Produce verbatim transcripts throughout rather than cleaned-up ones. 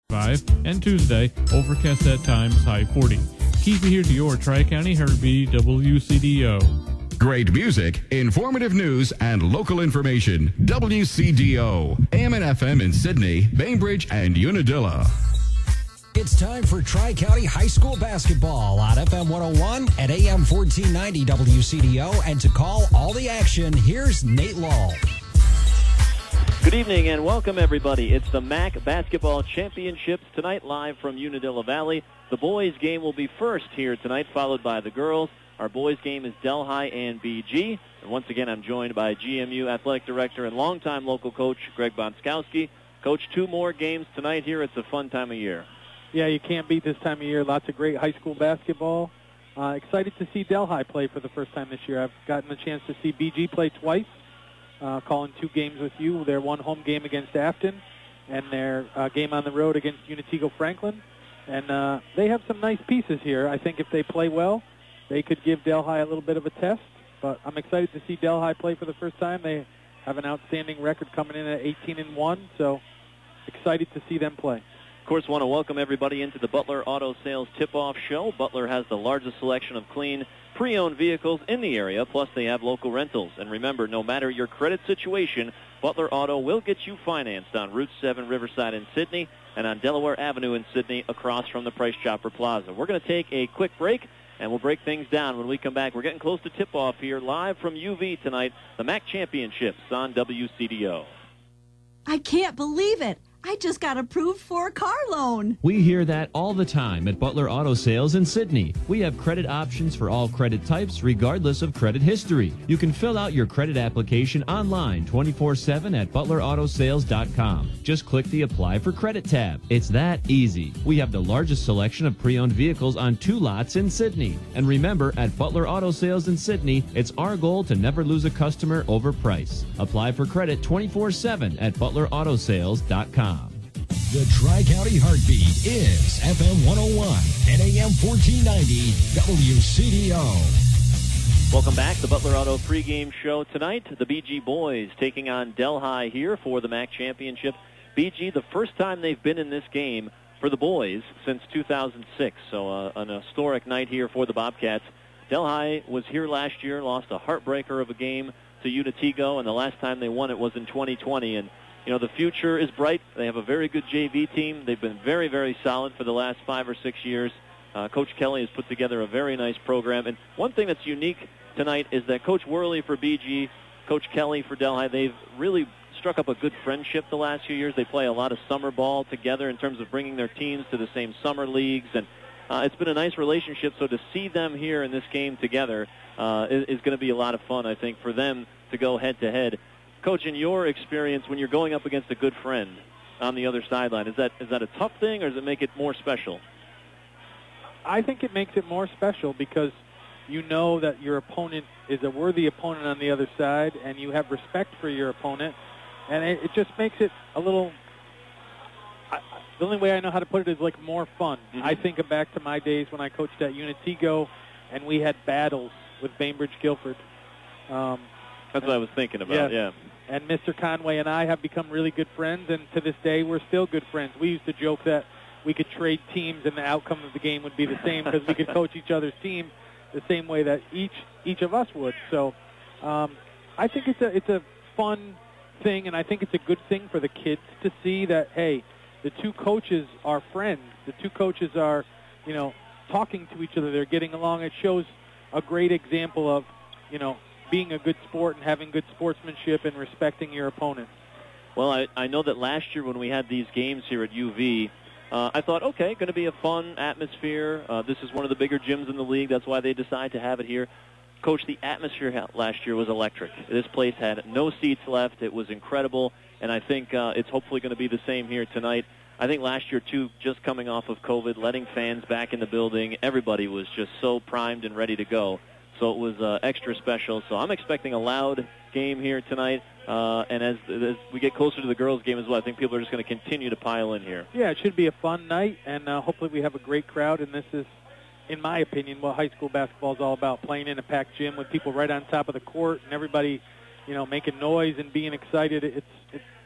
five, and Tuesday, overcast at times, high forty. Keep it here to your Tri-County Heartbeat W C D O. Great music, informative news, and local information. W C D O, A M and F M in Sydney, Bainbridge, and Unadilla. It's time for Tri-County High School basketball on F M one oh one and A M fourteen ninety W C D O. And to call all the action, here's Nate Law. Good evening and welcome, everybody. It's the M A C Basketball Championships tonight, live from Unadilla Valley. The boys' game will be first here tonight, followed by the girls. Our boys' game is Delhi and B G. And once again, I'm joined by G M U Athletic Director and longtime local coach Greg Bonskowski. Coach, two more games tonight here. It's a fun time of year. Yeah, you can't beat this time of year. Lots of great high school basketball. Uh, excited to see Delhi play for the first time this year. I've gotten the chance to see B G play twice. Uh, calling two games with you. Their one home game against Afton and their uh, game on the road against Unitego Franklin. And uh, they have some nice pieces here. I think if they play well, they could give Delhi a little bit of a test. But I'm excited to see Delhi play for the first time. They have an outstanding record coming in at eighteen and one, so excited to see them play. Of course, want to welcome everybody into the Butler Auto Sales Tip-Off Show. Butler has the largest selection of clean, pre-owned vehicles in the area, plus they have local rentals. And remember, no matter your credit situation, Butler Auto will get you financed on Route seven Riverside in Sydney and on Delaware Avenue in Sydney across from the Price Chopper Plaza. We're going to take a quick break, and we'll break things down when we come back. We're getting close to tip-off here, live from U V tonight, the M A C Championships on W C D O. I can't believe it. I just got approved for a car loan. We hear that all the time at Butler Auto Sales in Sydney. We have credit options for all credit types, regardless of credit history. You can fill out your credit application online twenty-four seven at butler auto sales dot com. Just click the Apply for Credit tab. It's that easy. We have the largest selection of pre-owned vehicles on two lots in Sydney. And remember, at Butler Auto Sales in Sydney, it's our goal to never lose a customer over price. Apply for credit twenty-four seven at butler auto sales dot com. The Tri-County Heartbeat is F M one oh one and A M fourteen ninety W C D O. Welcome back. The Butler Auto pregame show tonight. The B G boys taking on Delhi here for the M A C Championship. B G, the first time they've been in this game for the boys since two thousand six, so uh, an historic night here for the Bobcats. Delhi was here last year, lost a heartbreaker of a game to Unitego, and the last time they won it was in twenty twenty. And you know, the future is bright. They have a very good J V team. They've been very, very solid for the last five or six years. Uh, Coach Kelly has put together a very nice program. And one thing that's unique tonight is that Coach Worley for B G, Coach Kelly for Delhi, they've really struck up a good friendship the last few years. They play a lot of summer ball together in terms of bringing their teams to the same summer leagues. And uh, it's been a nice relationship. So to see them here in this game together uh, is, is going to be a lot of fun, I think, for them to go head-to-head. Coach, in your experience, when you're going up against a good friend on the other sideline, is that is that a tough thing, or does it make it more special? I think it makes it more special because you know that your opponent is a worthy opponent on the other side, and you have respect for your opponent, and it, it just makes it a little... I, the only way I know how to put it is like more fun. Mm-hmm. I think back to my days when I coached at Unitego, and we had battles with Bainbridge Guilford. Um, That's what I was thinking about, yeah. And Mister Conway and I have become really good friends, and to this day, we're still good friends. We used to joke that we could trade teams and the outcome of the game would be the same because we could coach each other's team the same way that each each of us would. So um, I think it's a it's a fun thing, and I think it's a good thing for the kids to see that, hey, the two coaches are friends. The two coaches are, you know, talking to each other. They're getting along. It shows a great example of, you know, being a good sport and having good sportsmanship and respecting your opponent. Well, I, I know that last year when we had these games here at U V, uh, I thought, okay, going to be a fun atmosphere. Uh, this is one of the bigger gyms in the league. That's why they decided to have it here. Coach, the atmosphere last year was electric. This place had no seats left. It was incredible, and I think uh, it's hopefully going to be the same here tonight. I think last year, too, just coming off of COVID, letting fans back in the building, everybody was just so primed and ready to go. So it was uh, extra special. So I'm expecting a loud game here tonight. Uh, and as, as we get closer to the girls' game as well, I think people are just going to continue to pile in here. Yeah, it should be a fun night, and uh, hopefully we have a great crowd. And this is, in my opinion, what high school basketball is all about, playing in a packed gym with people right on top of the court and everybody, you know, making noise and being excited. It's, it's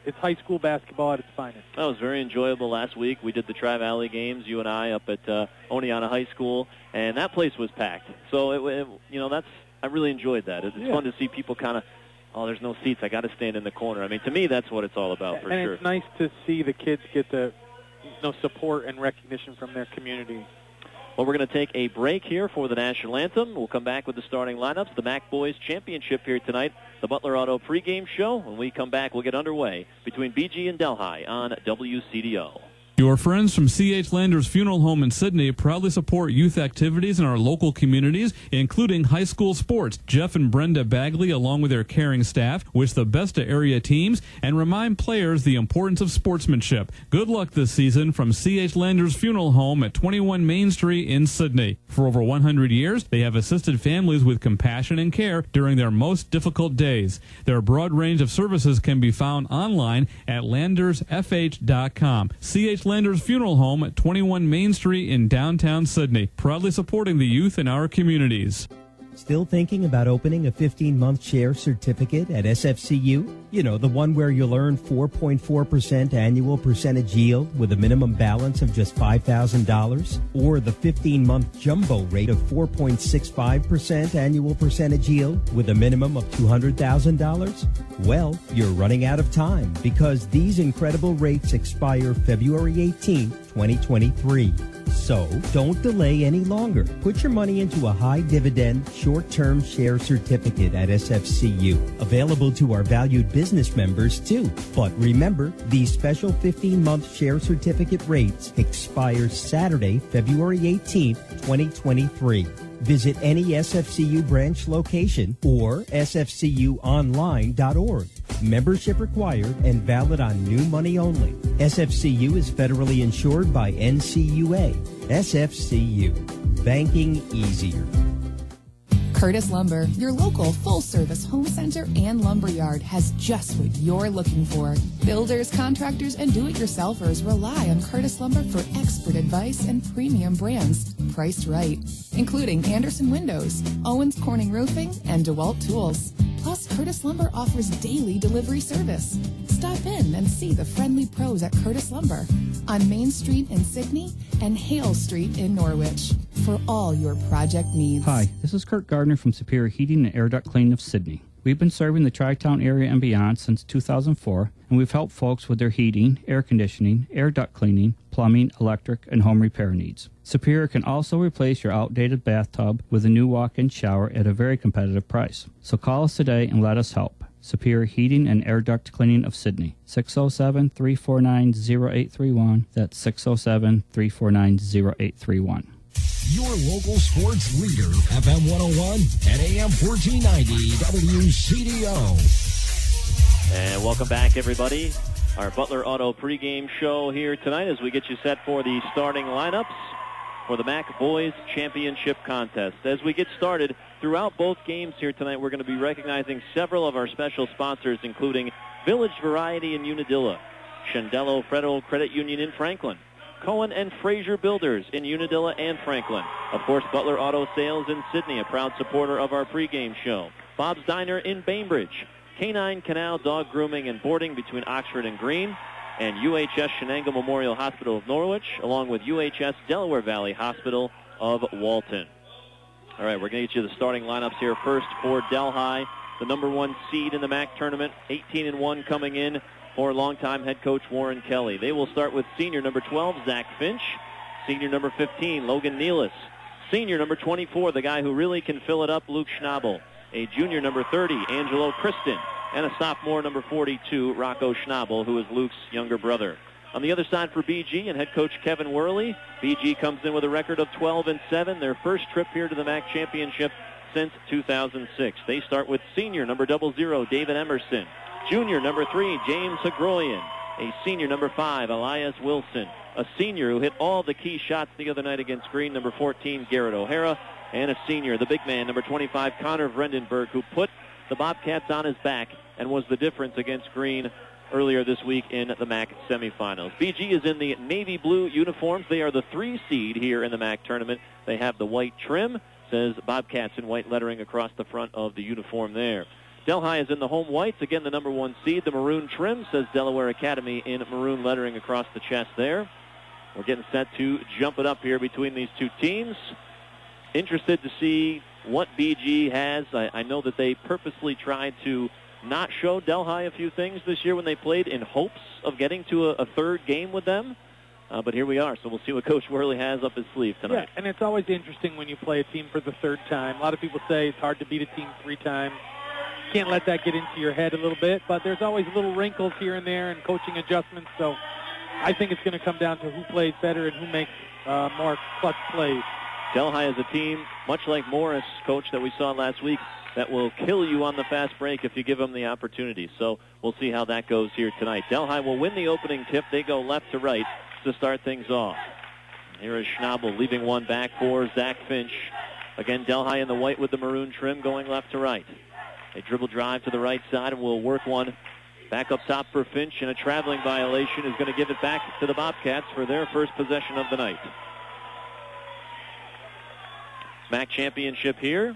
it's high school basketball at its finest. That was very enjoyable last week. We did the Tri-Valley games, you and I, up at uh, Oneonta High School, and that place was packed. So, it, it, you know, that's I really enjoyed that. It's yeah. fun to see people kind of, oh, there's no seats. I got to stand in the corner. I mean, to me, that's what it's all about for and sure. And it's nice to see the kids get the you know, support and recognition from their community. Well, we're going to take a break here for the national anthem. We'll come back with the starting lineups. The M A C Boys Championship here tonight. The Butler Auto pregame show. When we come back, we'll get underway between B G and Delhi on W C D O. Your friends from C H Landers Funeral Home in Sydney proudly support youth activities in our local communities, including high school sports. Jeff and Brenda Bagley, along with their caring staff, wish the best to area teams and remind players the importance of sportsmanship. Good luck this season from C H Landers Funeral Home at twenty-one Main Street in Sydney. For over one hundred years, they have assisted families with compassion and care during their most difficult days. Their broad range of services can be found online at landers f h dot com. C H Landers Funeral Home at twenty-one Main Street in downtown Sydney, proudly supporting the youth in our communities. Still thinking about opening a fifteen-month share certificate at S F C U? You know, the one where you'll earn four point four percent annual percentage yield with a minimum balance of just five thousand dollars? Or the fifteen-month jumbo rate of four point six five percent annual percentage yield with a minimum of two hundred thousand dollars? Well, you're running out of time because these incredible rates expire February eighteenth, twenty twenty-three. So, don't delay any longer. Put your money into a high-dividend, short-term share certificate at S F C U. Available to our valued business members, too. But remember, these special fifteen-month share certificate rates expire Saturday, February eighteenth, twenty twenty-three. Visit any S F C U branch location or s f c u online dot org. Membership required and valid on new money only. S F C U is federally insured by N C U A. S F C U. Banking easier. Curtis Lumber, your local full-service home center and lumber yard, has just what you're looking for. Builders, contractors, and do-it-yourselfers rely on Curtis Lumber for expert advice and premium brands priced right, including Anderson Windows, Owens Corning Roofing, and DeWalt Tools. Plus, Curtis Lumber offers daily delivery service. Stop in and see the friendly pros at Curtis Lumber on Main Street in Sydney and Hale Street in Norwich for all your project needs. Hi, this is Kurt Gardner from Superior Heating and Air Duct Cleaning of Sydney. We've been serving the Tri-Town area and beyond since two thousand four, and we've helped folks with their heating, air conditioning, air duct cleaning, plumbing, electric, and home repair needs. Superior can also replace your outdated bathtub with a new walk-in shower at a very competitive price. So call us today and let us help. Superior Heating and Air Duct Cleaning of Sydney. six oh seven, three four nine, oh eight three one. That's six oh seven, three four nine, oh eight three one. Your local sports leader, F M one oh one and A M fourteen ninety W C D O. And welcome back, everybody. Our Butler Auto pregame show here tonight as we get you set for the starting lineups for the M A C Boys Championship Contest. As we get started, throughout both games here tonight, we're going to be recognizing several of our special sponsors, including Village Variety in Unadilla, Shandello Federal Credit Union in Franklin, Cohen and Fraser Builders in Unadilla and Franklin. Of course, Butler Auto Sales in Sydney, a proud supporter of our pregame show. Bob's Diner in Bainbridge, Canine Canal Dog Grooming and Boarding between Oxford and Green, and U H S Shenango Memorial Hospital of Norwich, along with U H S Delaware Valley Hospital of Walton. All right, we're going to get you the starting lineups here. First for Delhi, the number one seed in the M A C tournament, eighteen and one coming in for longtime head coach Warren Kelly. They will start with senior number twelve, Zach Finch, senior number fifteen, Logan Nealis, senior number twenty-four, the guy who really can fill it up, Luke Schnabel, a junior number thirty, Angelo Kristen, and a sophomore number forty-two, Rocco Schnabel, who is Luke's younger brother. On the other side for B G and head coach Kevin Worley, B G comes in with a record of twelve and seven, their first trip here to the M A C Championship since two thousand six. They start with senior number double zero, David Emerson, junior number three, James Hagroyan, a senior number five, Elias Wilson, a senior who hit all the key shots the other night against Green, number fourteen, Garrett O'Hara, and a senior, the big man, number twenty-five, Connor Vrendenberg, who put the Bobcats on his back and was the difference against Green earlier this week in the M A C semifinals. B G is in the navy blue uniforms. They are the three seed here in the M A C tournament. They have the white trim, says Bobcats in white lettering across the front of the uniform there. Delhi is in the home whites. Again, the number one seed. The maroon trim says Delaware Academy in maroon lettering across the chest there. We're getting set to jump it up here between these two teams. Interested to see what B G has. I, I know that they purposely tried to not show Delhi a few things this year when they played in hopes of getting to a, a third game with them. Uh, but here we are, so we'll see what Coach Worley has up his sleeve tonight. Yeah, and it's always interesting when you play a team for the third time. A lot of people say it's hard to beat a team three times. Can't let that get into your head a little bit, but there's always little wrinkles here and there and coaching adjustments, so I think it's going to come down to who plays better and who makes uh, more clutch plays. Delhi is a team, much like Morris, coach, that we saw last week, that will kill you on the fast break if you give them the opportunity. So we'll see how that goes here tonight. Delhi will win the opening tip. They go left to right to start things off. Here is Schnabel leaving one back for Zach Finch. Again, Delhi in the white with the maroon trim going left to right. A dribble drive to the right side, and we'll work one back up top for Finch, and a traveling violation is going to give it back to the Bobcats for their first possession of the night. M A C championship here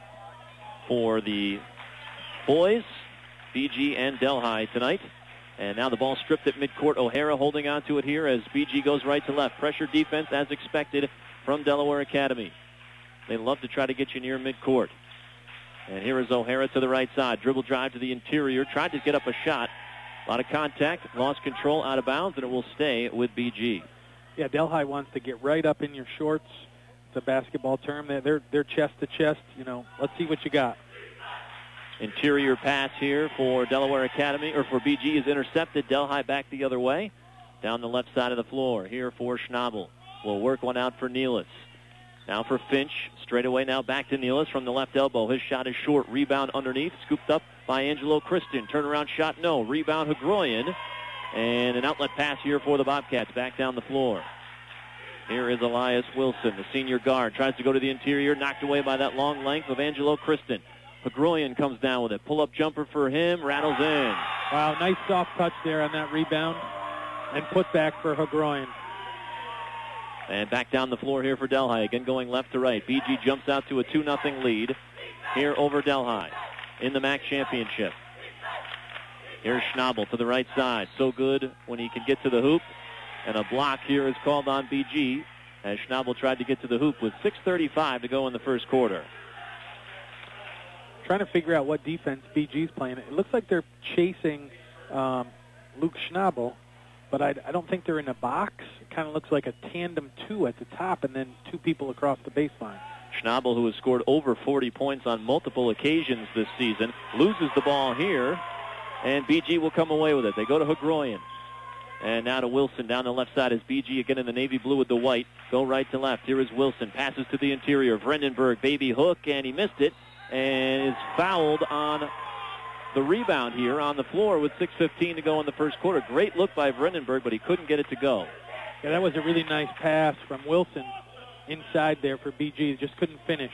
for the boys, B G and Delhi tonight. And now the ball stripped at midcourt. O'Hara holding on to it here as B G goes right to left. Pressure defense as expected from Delaware Academy. They love to try to get you near midcourt. And here is O'Hara to the right side. Dribble drive to the interior. Tried to get up a shot. A lot of contact. Lost control out of bounds, and it will stay with B G. Yeah, Delhi wants to get right up in your shorts. It's a basketball term. They're, they're chest to chest. You know, let's see what you got. Interior pass here for Delaware Academy, or for B G, is intercepted. Delhi back the other way. Down the left side of the floor here for Schnabel. We'll work one out for Nealis. Now for Finch. Straight away now back to Nealis from the left elbow. His shot is short. Rebound underneath. Scooped up by Angelo Christian. Turnaround shot, no. Rebound, Hagroyan. And an outlet pass here for the Bobcats. Back down the floor. Here is Elias Wilson, the senior guard. Tries to go to the interior. Knocked away by that long length of Angelo Christian. Hagroyan comes down with it. Pull-up jumper for him. Rattles in. Wow, nice soft touch there on that rebound. And put back for Hagroyan. And back down the floor here for Delhi. Again going left to right. B G jumps out to a two nothing lead here over Delhi in the M A C championship. Here's Schnabel to the right side. So good when he can get to the hoop. And a block here is called on B G as Schnabel tried to get to the hoop with six thirty-five to go in the first quarter. Trying to figure out what defense B G's playing. It looks like they're chasing um, Luke Schnabel, but I, I don't think they're in a box. It kind of looks like a tandem two at the top and then two people across the baseline. Schnabel, who has scored over forty points on multiple occasions this season, loses the ball here, and B G will come away with it. They go to Hagroyan. And now to Wilson down the left side as B G again in the navy blue with the white. Go right to left. Here is Wilson. Passes to the interior. Vredenberg, baby hook, and he missed it. And is fouled on the rebound here on the floor with six fifteen to go in the first quarter. Great look by Vredenberg, but he couldn't get it to go. Yeah, that was a really nice pass from Wilson inside there for B G. Just couldn't finish.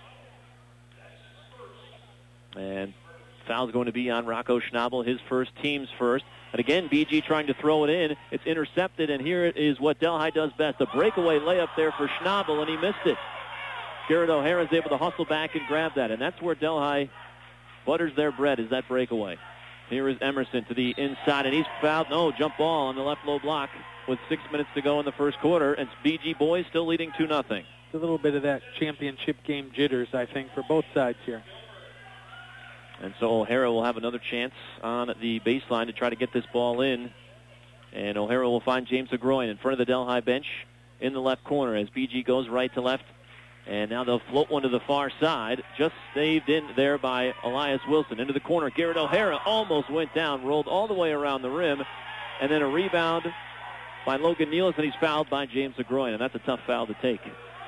And foul's going to be on Rocco Schnabel, his first, team's first. And again, B G trying to throw it in. It's intercepted, and here it is what Delhi does best. A breakaway layup there for Schnabel, and he missed it. Garrett O'Hara is able to hustle back and grab that, and that's where Delhi butters their bread, is that breakaway. Here is Emerson to the inside, and he's fouled. No, jump ball on the left low block with six minutes to go in the first quarter, and B G boys still leading two nothing. It's a little bit of that championship game jitters, I think, for both sides here. And so O'Hara will have another chance on the baseline to try to get this ball in. And O'Hara will find James Hagroyan in front of the Delhi bench in the left corner as B G goes right to left. And now they'll float one to the far side. Just saved in there by Elias Wilson. Into the corner. Garrett O'Hara almost went down, rolled all the way around the rim. And then a rebound by Logan Nealis, and he's fouled by James Hagroyan. And that's a tough foul to take.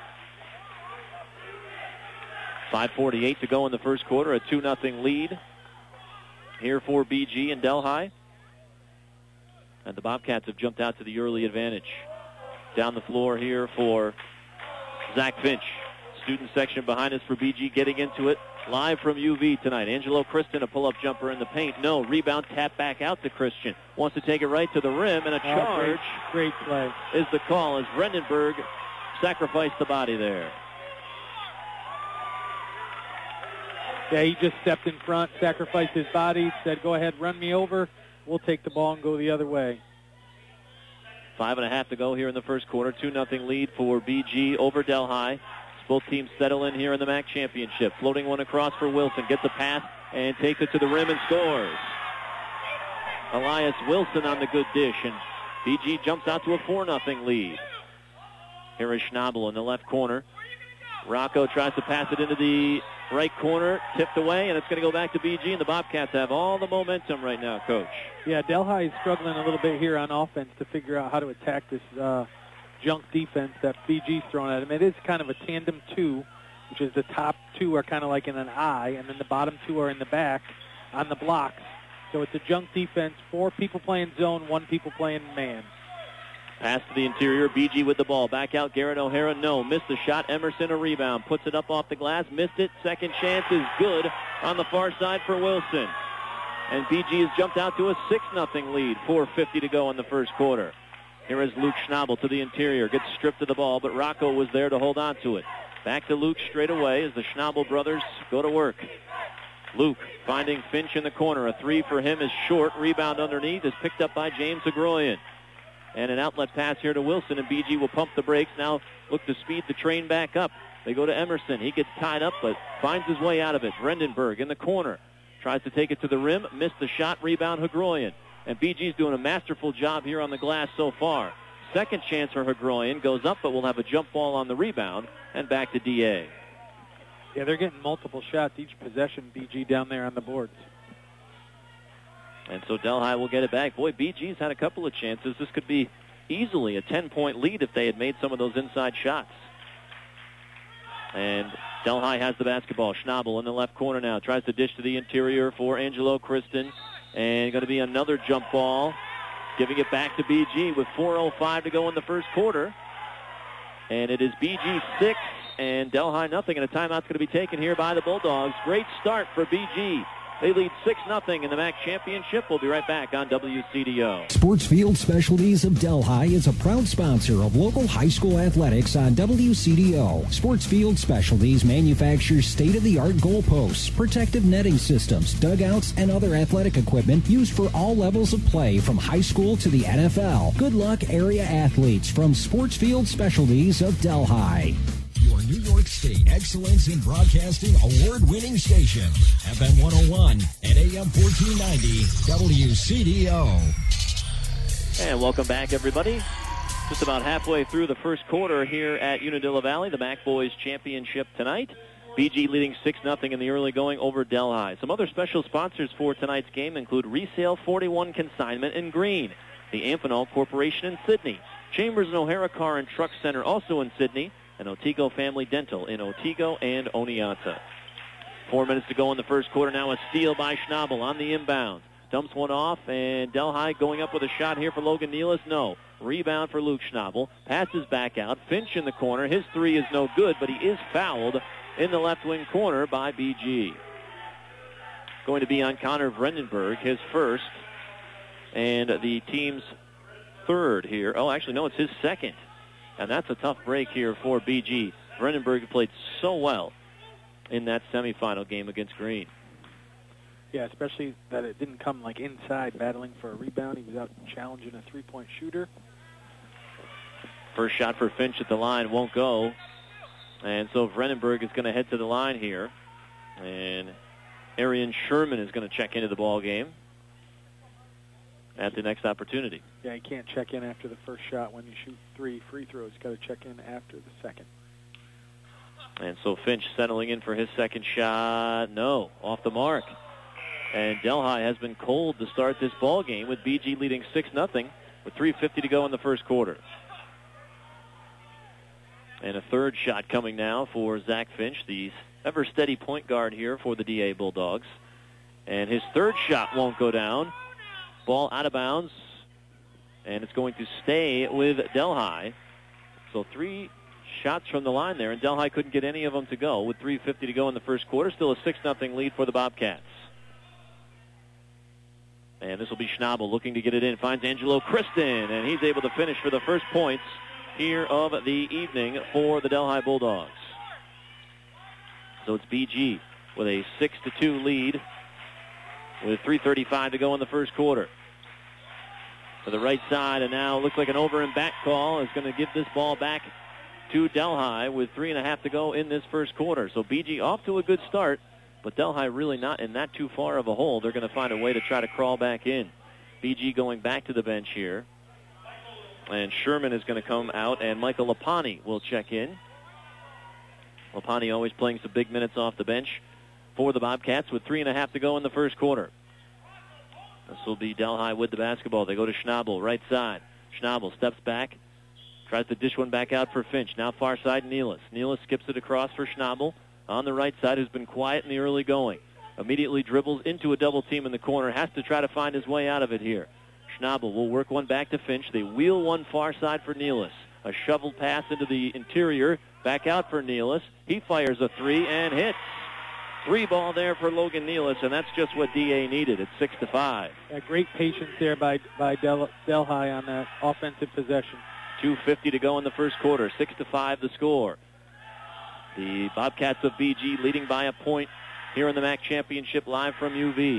five forty-eight to go in the first quarter, a two nothing lead here for B G and Delhi. And the Bobcats have jumped out to the early advantage. Down the floor here for Zach Finch. Student section behind us for B G getting into it. Live from U V tonight. Angelo Christian, a pull-up jumper in the paint. No, rebound, tap back out to Christian. Wants to take it right to the rim, and a charge. Oh, great, great play. Is the call as Vredenberg sacrificed the body there. Yeah, he just stepped in front, sacrificed his body, said, go ahead, run me over. We'll take the ball and go the other way. Five and a half to go here in the first quarter. two nothing lead for B G over Delhi. Both teams settle in here in the M A C championship. Floating one across for Wilson. Gets a pass and takes it to the rim and scores. Elias Wilson on the good dish, and B G jumps out to a four nothing lead. Here is Schnabel in the left corner. Rocco tries to pass it into the right corner, tipped away, and it's going to go back to B G, and the Bobcats have all the momentum right now, Coach. Yeah, Delhi is struggling a little bit here on offense to figure out how to attack this uh, junk defense that B G's throwing at him. It is kind of a tandem two, which is the top two are kind of like in an I, and then the bottom two are in the back on the blocks. So it's a junk defense, four people playing zone, one people playing man. Pass to the interior, B G with the ball. Back out, Garrett O'Hara, no. Missed the shot, Emerson a rebound. Puts it up off the glass, missed it. Second chance is good on the far side for Wilson. And B G has jumped out to a six nothing lead. four fifty to go in the first quarter. Here is Luke Schnabel to the interior. Gets stripped of the ball, but Rocco was there to hold on to it. Back to Luke straight away as the Schnabel brothers go to work. Luke finding Finch in the corner. A three for him is short. Rebound underneath is picked up by James Agroyan. And an outlet pass here to Wilson, and B G will pump the brakes. Now look to speed the train back up. They go to Emerson. He gets tied up, but finds his way out of it. Vredenberg in the corner. Tries to take it to the rim. Missed the shot. Rebound Hagroyan. And B G's doing a masterful job here on the glass so far. Second chance for Hagroyan. Goes up, but will have a jump ball on the rebound. And back to D A. Yeah, they're getting multiple shots each possession, B G down there on the boards. And so Delhi will get it back. Boy, B G's had a couple of chances. This could be easily a ten-point lead if they had made some of those inside shots. And Delhi has the basketball. Schnabel in the left corner now. Tries to dish to the interior for Angelo Kristen. And going to be another jump ball. Giving it back to B G with four oh five to go in the first quarter. And it is B G six and Delhi nothing. And a timeout's going to be taken here by the Bulldogs. Great start for B G. They lead six nothing in the M A C championship. We'll be right back on W C D O. Sportsfield Specialties of Delhi is a proud sponsor of local high school athletics on W C D O. Sportsfield Specialties manufactures state-of-the-art goalposts, protective netting systems, dugouts, and other athletic equipment used for all levels of play from high school to the N F L. Good luck, area athletes, from Sportsfield Specialties of Delhi. Your New York State Excellence in Broadcasting award-winning station, F M one oh one and A M fourteen ninety W C D O. And welcome back, everybody. Just about halfway through the first quarter here at Unadilla Valley, the M A C Boys Championship tonight. B G leading six nothing in the early going over Delhi. Some other special sponsors for tonight's game include Resale forty-one Consignment in Green, the Amphenol Corporation in Sydney, Chambers and O'Hara Car and Truck Center also in Sydney, and Otego Family Dental in Otego and Oneonta. Four minutes to go in the first quarter. Now a steal by Schnabel on the inbound. Dumps one off, and Delhi going up with a shot here for Logan Nealis. No. Rebound for Luke Schnabel. Passes back out. Finch in the corner. His three is no good, but he is fouled in the left wing corner by B G. Going to be on Connor Vredenberg, his first, and the team's third here. Oh, actually, no, it's his second. And that's a tough break here for B G. Vredenberg played so well in that semifinal game against Green. Yeah, especially that it didn't come like inside battling for a rebound. He was out challenging a three-point shooter. First shot for Finch at the line won't go. And so Vredenberg is going to head to the line here. And Arian Sherman is going to check into the ball game at the next opportunity. Yeah, you can't check in after the first shot when you shoot three free throws. You've got to check in after the second. And so Finch settling in for his second shot. No, off the mark. And Delhi has been cold to start this ball game with B G leading six nothing with three fifty to go in the first quarter. And a third shot coming now for Zach Finch, the ever-steady point guard here for the D A Bulldogs. And his third shot won't go down. Ball out of bounds, and it's going to stay with Delhi. So three shots from the line there, and Delhi couldn't get any of them to go with three fifty to go in the first quarter. Still a six nothing lead for the Bobcats. And this will be Schnabel looking to get it in. Finds Angelo Kristen, and he's able to finish for the first points here of the evening for the Delhi Bulldogs. So it's B G with a six to two lead with three thirty-five to go in the first quarter. To the right side, and now looks like an over and back call is going to give this ball back to Delhi with three and a half to go in this first quarter. So B G off to a good start, but Delhi really not in that too far of a hole. They're going to find a way to try to crawl back in. B G going back to the bench here. And Sherman is going to come out, and Michael Lapani will check in. Lapani always playing some big minutes off the bench for the Bobcats with three and a half to go in the first quarter. This will be Delhi with the basketball. They go to Schnabel, right side. Schnabel steps back, tries to dish one back out for Finch. Now far side, Nealis. Nealis skips it across for Schnabel on the right side, who's been quiet in the early going. Immediately dribbles into a double team in the corner. Has to try to find his way out of it here. Schnabel will work one back to Finch. They wheel one far side for Nealis. A shovel pass into the interior. Back out for Nealis. He fires a three and hits. Three ball there for Logan Nealis, and that's just what D A needed. It's six to five. Yeah, great patience there by by Del, Delhi on that offensive possession. two fifty to go in the first quarter. Six to five the score. The Bobcats of B G leading by a point here in the M A C Championship live from U V.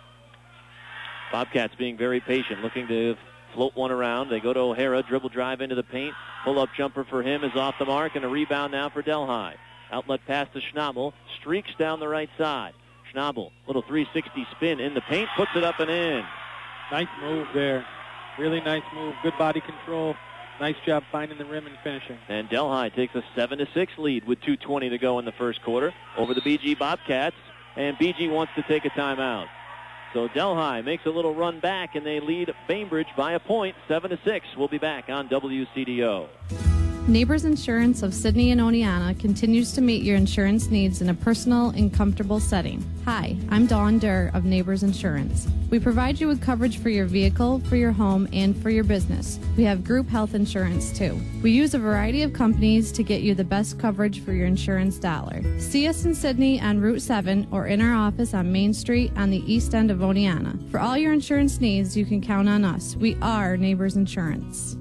Bobcats being very patient, looking to float one around. They go to O'Hara, dribble drive into the paint. Pull-up jumper for him is off the mark, and a rebound now for Delhi. Outlet pass to Schnabel, streaks down the right side. Schnabel, little three sixty spin in the paint, puts it up and in. Nice move there. Really nice move. Good body control. Nice job finding the rim and finishing. And Delhi takes a seven to six lead with two twenty to go in the first quarter over the B G Bobcats, and B G wants to take a timeout. So Delhi makes a little run back, and they lead Bainbridge by a point, seven to six. We'll be back on W C D O. Neighbors Insurance of Sydney and Oneonta continues to meet your insurance needs in a personal and comfortable setting. Hi, I'm Dawn Durr of Neighbors Insurance. We provide you with coverage for your vehicle, for your home, and for your business. We have group health insurance too. We use a variety of companies to get you the best coverage for your insurance dollar. See us in Sydney on Route seven or in our office on Main Street on the east end of Oneonta. For all your insurance needs, you can count on us. We are Neighbors Insurance.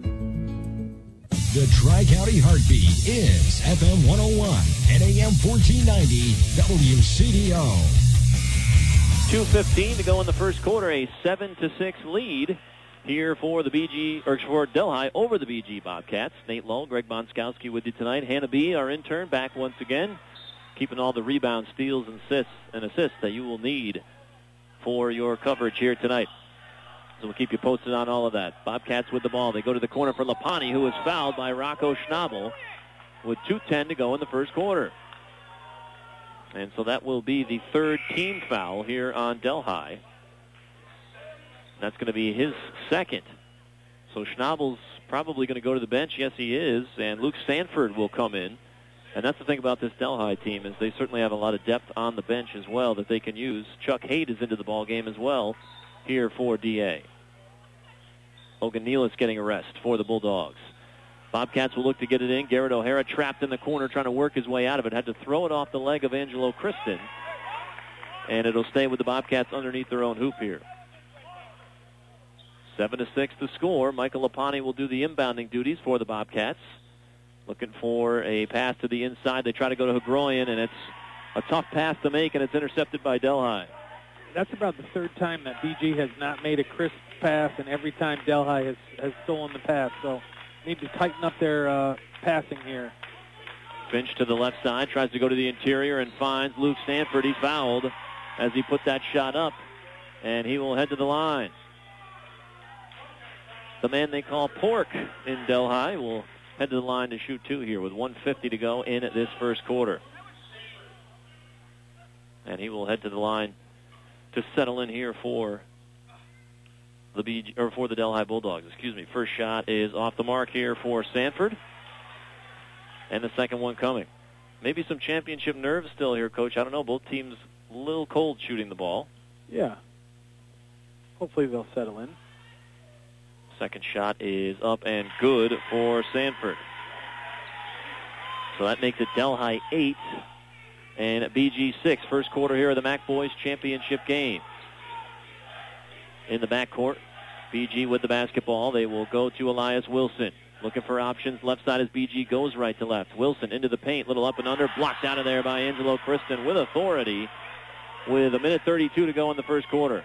The Tri-County Heartbeat is F M one oh one and A M fourteen ninety W C D O. two fifteen to go in the first quarter, a seven to six lead here for the B G, or for Delhi over the B G Bobcats. Nate Lull, Greg Bonskowski with you tonight. Hannah B., our intern, back once again, keeping all the rebounds, steals, and assists, and assists that you will need for your coverage here tonight. So we'll keep you posted on all of that. Bobcats with the ball. They go to the corner for Lapani, who is fouled by Rocco Schnabel with two ten to go in the first quarter. And so that will be the third team foul here on Delhi. That's going to be his second. So Schnabel's probably going to go to the bench. Yes, he is. And Luke Sanford will come in. And that's the thing about this Delhi team, is they certainly have a lot of depth on the bench as well that they can use. Chuck Haight is into the ball game as well here for D A. Logan Nealis getting a rest for the Bulldogs. Bobcats will look to get it in. Garrett O'Hara trapped in the corner trying to work his way out of it. Had to throw it off the leg of Angelo Kristen. And it'll stay with the Bobcats underneath their own hoop here. Seven to six to score. Michael Lapani will do the inbounding duties for the Bobcats. Looking for a pass to the inside. They try to go to Hagroyan, and it's a tough pass to make, and it's intercepted by Delhi. That's about the third time that B G has not made a crisp pass, and every time Delhi has, has stolen the pass. So need to tighten up their uh, passing here. Finch to the left side, tries to go to the interior and finds Luke Sanford. He's fouled as he put that shot up, and he will head to the line. The man they call Pork in Delhi will head to the line to shoot two here with one fifty to go in this first quarter. And he will head to the line to settle in here for the B G, or for the Delhi Bulldogs. Excuse me. First shot is off the mark here for Sanford, and the second one coming. Maybe some championship nerves still here, Coach. I don't know. Both teams a little cold shooting the ball. Yeah. Hopefully they'll settle in. Second shot is up and good for Sanford. So that makes it Delhi eight and B G six. First quarter here of the M A C Boys Championship game. In the backcourt, B G with the basketball. They will go to Elias Wilson. Looking for options. Left side as B G goes right to left. Wilson into the paint. Little up and under. Blocked out of there by Angelo Kristen with authority with a minute thirty-two to go in the first quarter.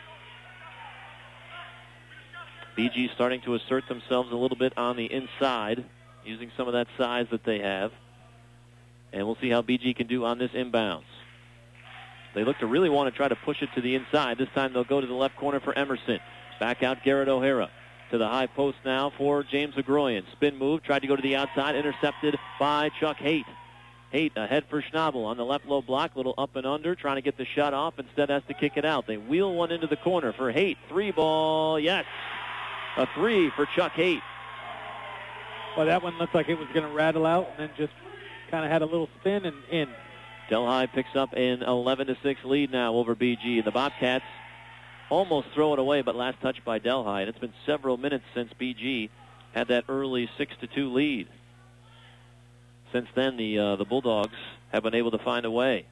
B G starting to assert themselves a little bit on the inside, using some of that size that they have. And we'll see how B G can do on this inbounds. They look to really want to try to push it to the inside. This time they'll go to the left corner for Emerson. Back out Garrett O'Hara. To the high post now for James Agroyan. Spin move, tried to go to the outside, intercepted by Chuck Haight. Haight ahead for Schnabel on the left low block, little up and under, trying to get the shot off, instead has to kick it out. They wheel one into the corner for Haight. Three ball, yes. A three for Chuck Haight. Well, that one looked like it was going to rattle out and then just kind of had a little spin and in. Delhi picks up an eleven to six lead now over B G. The Bobcats almost throw it away, but last touch by Delhi. And it's been several minutes since B G had that early six to two lead. Since then, the uh, the Bulldogs have been able to find a way.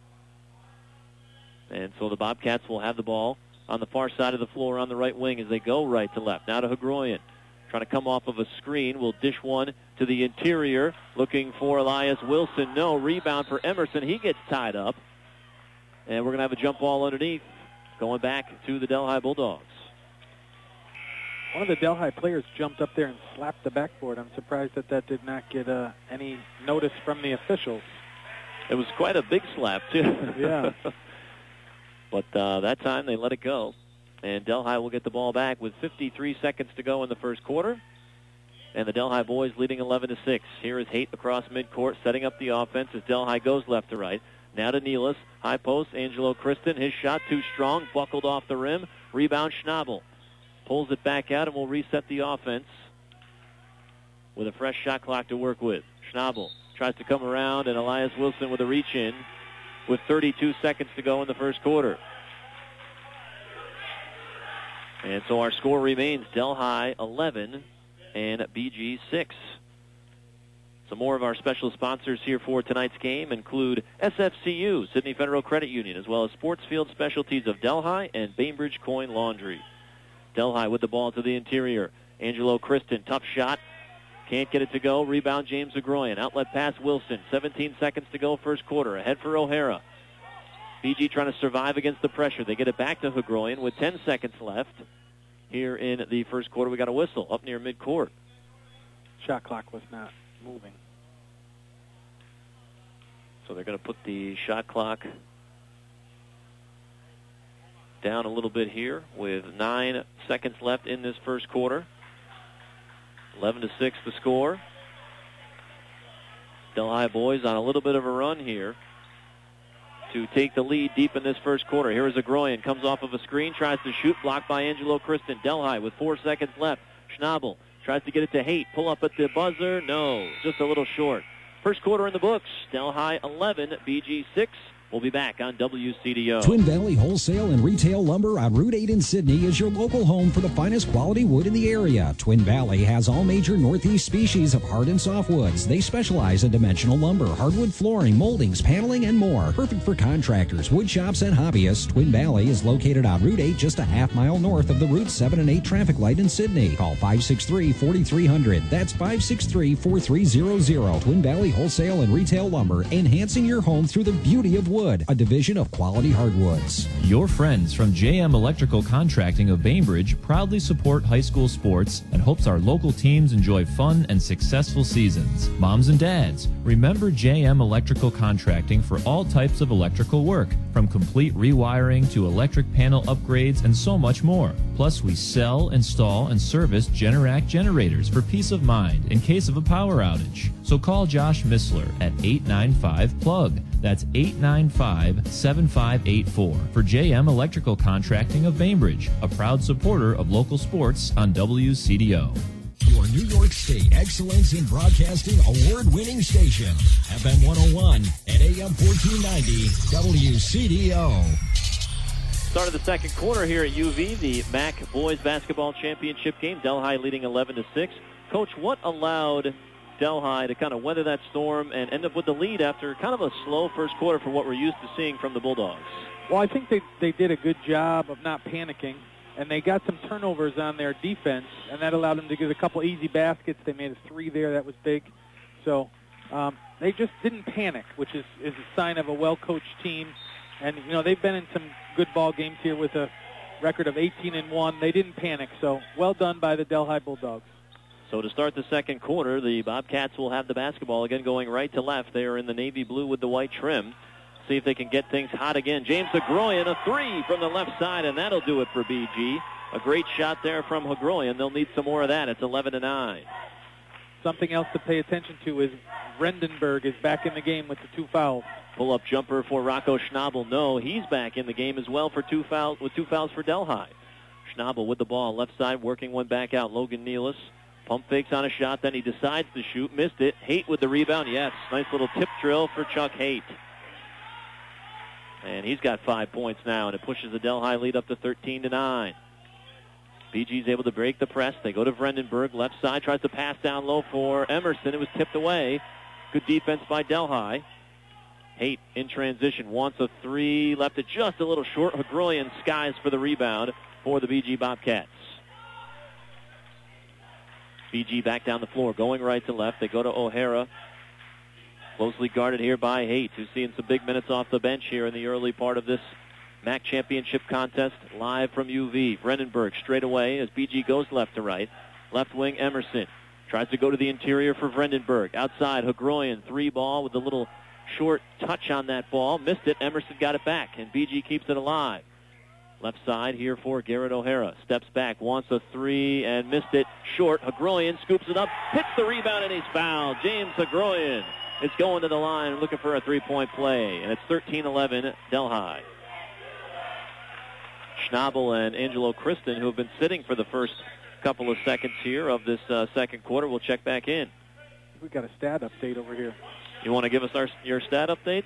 And so the Bobcats will have the ball on the far side of the floor on the right wing as they go right to left. Now to Hagroyan. Trying to come off of a screen. Will dish one to the interior. Looking for Elias Wilson. No. Rebound for Emerson. He gets tied up. And we're going to have a jump ball underneath. Going back to the Delhi Bulldogs. One of the Delhi players jumped up there and slapped the backboard. I'm surprised that that did not get uh, any notice from the officials. It was quite a big slap, too. Yeah. But uh, that time they let it go. And Delhi will get the ball back with fifty-three seconds to go in the first quarter. And the Delhi boys leading eleven to six. Here is Haight across midcourt, setting up the offense as Delhi goes left to right. Now to Nealis. High post, Angelo Kristen. His shot too strong, buckled off the rim. Rebound, Schnabel. Pulls it back out and will reset the offense with a fresh shot clock to work with. Schnabel tries to come around, and Elias Wilson with a reach in with thirty-two seconds to go in the first quarter. And so our score remains Delhi eleven and B G six. Some more of our special sponsors here for tonight's game include S F C U, Sydney Federal Credit Union, as well as Sportsfield Specialties of Delhi and Bainbridge Coin Laundry. Delhi with the ball to the interior. Angelo Kristen, tough shot. Can't get it to go. Rebound, James Agroyan. Outlet pass, Wilson. seventeen seconds to go, first quarter. Ahead for O'Hara. B G trying to survive against the pressure. They get it back to Agroyan with ten seconds left. Here in the first quarter, we got a whistle up near midcourt. Shot clock was not moving. So they're going to put the shot clock down a little bit here with nine seconds left in this first quarter. eleven to six the score. Delhi boys on a little bit of a run here to take the lead deep in this first quarter. Here is Agroyan, comes off of a screen, tries to shoot, blocked by Angelo Kristen. Delhi with four seconds left. Schnabel tries to get it to Haight. Pull up at the buzzer. No, just a little short. First quarter in the books. Delhi eleven, B G six. We'll be back on W C D O. Twin Valley Wholesale and Retail Lumber on Route eight in Sydney is your local home for the finest quality wood in the area. Twin Valley has all major Northeast species of hard and softwoods. They specialize in dimensional lumber, hardwood flooring, moldings, paneling, and more. Perfect for contractors, wood shops, and hobbyists. Twin Valley is located on Route eight, just a half mile north of the Route seven and eight traffic light in Sydney. Call five six three, four three zero zero. That's five six three, four three zero zero. Twin Valley Wholesale and Retail Lumber, enhancing your home through the beauty of wood. A division of Quality Hardwoods. Your friends from J M Electrical Contracting of Bainbridge proudly support high school sports and hopes our local teams enjoy fun and successful seasons. Moms and dads, remember J M Electrical Contracting for all types of electrical work, from complete rewiring to electric panel upgrades and so much more. Plus, we sell, install, and service Generac generators for peace of mind in case of a power outage. So call Josh Missler at eight nine five plug. That's eight nine five, seven five eight four for J M Electrical Contracting of Bainbridge, a proud supporter of local sports on W C D O. Your New York State Excellence in Broadcasting award-winning station, F M one oh one and A M fourteen ninety, W C D O. Start of the second quarter here at U V, the M A C Boys Basketball Championship game. Delhi leading eleven to six. Coach, what allowed Delhi to kind of weather that storm and end up with the lead after kind of a slow first quarter for what we're used to seeing from the Bulldogs? Well, I think they, they did a good job of not panicking. and they got some turnovers on their defense, and that allowed them to get a couple easy baskets. They made a three there. That was big. So um, they just didn't panic, which is, is a sign of a well-coached team. And, you know, they've been in some good ball games here with a record of eighteen and one. They didn't panic, so well done by the Delhi Bulldogs. So to start the second quarter, the Bobcats will have the basketball again going right to left. They are in the navy blue with the white trim. See if they can get things hot again. James Hagroyan, a three from the left side, and that'll do it for B G. A great shot there from Hagroyan. They'll need some more of that. It's eleven to nine. Something else to pay attention to is Vredenburg is back in the game with the two fouls. Pull-up jumper for Rocco Schnabel. No, he's back in the game as well for two fouls with two fouls for Delhi. Schnabel with the ball, left side, working one back out. Logan Nealis pump fakes on a shot, then he decides to shoot, missed it. Haight with the rebound. Yes, nice little tip drill for Chuck Haight. And he's got five points now, and it pushes the Delhi lead up to thirteen to nine. B G's able to break the press. They go to Vredenburg. Left side, tries to pass down low for Emerson. It was tipped away. Good defense by Delhi. Haight in transition. Wants a three. Left it just a little short. Hagroyan skies for the rebound for the B G Bobcats. B G back down the floor, going right to left. They go to O'Hara. Closely guarded here by Haight, who's seeing some big minutes off the bench here in the early part of this M A C championship contest, live from U V. Vredenburg straight away as B G goes left to right. Left wing Emerson tries to go to the interior for Vredenburg. Outside, Hagroyan, three ball with a little short touch on that ball. Missed it. Emerson got it back, and B G keeps it alive. Left side here for Garrett O'Hara. Steps back, wants a three, and missed it short. Hagroyan scoops it up, hits the rebound, and he's fouled. James Hagroyan is going to the line looking for a three-point play, and it's thirteen eleven Delhi. Schnabel and Angelo Kristen, who have been sitting for the first couple of seconds here of this uh, second quarter, will check back in. We got a stat update over here. You want to give us our your stat update?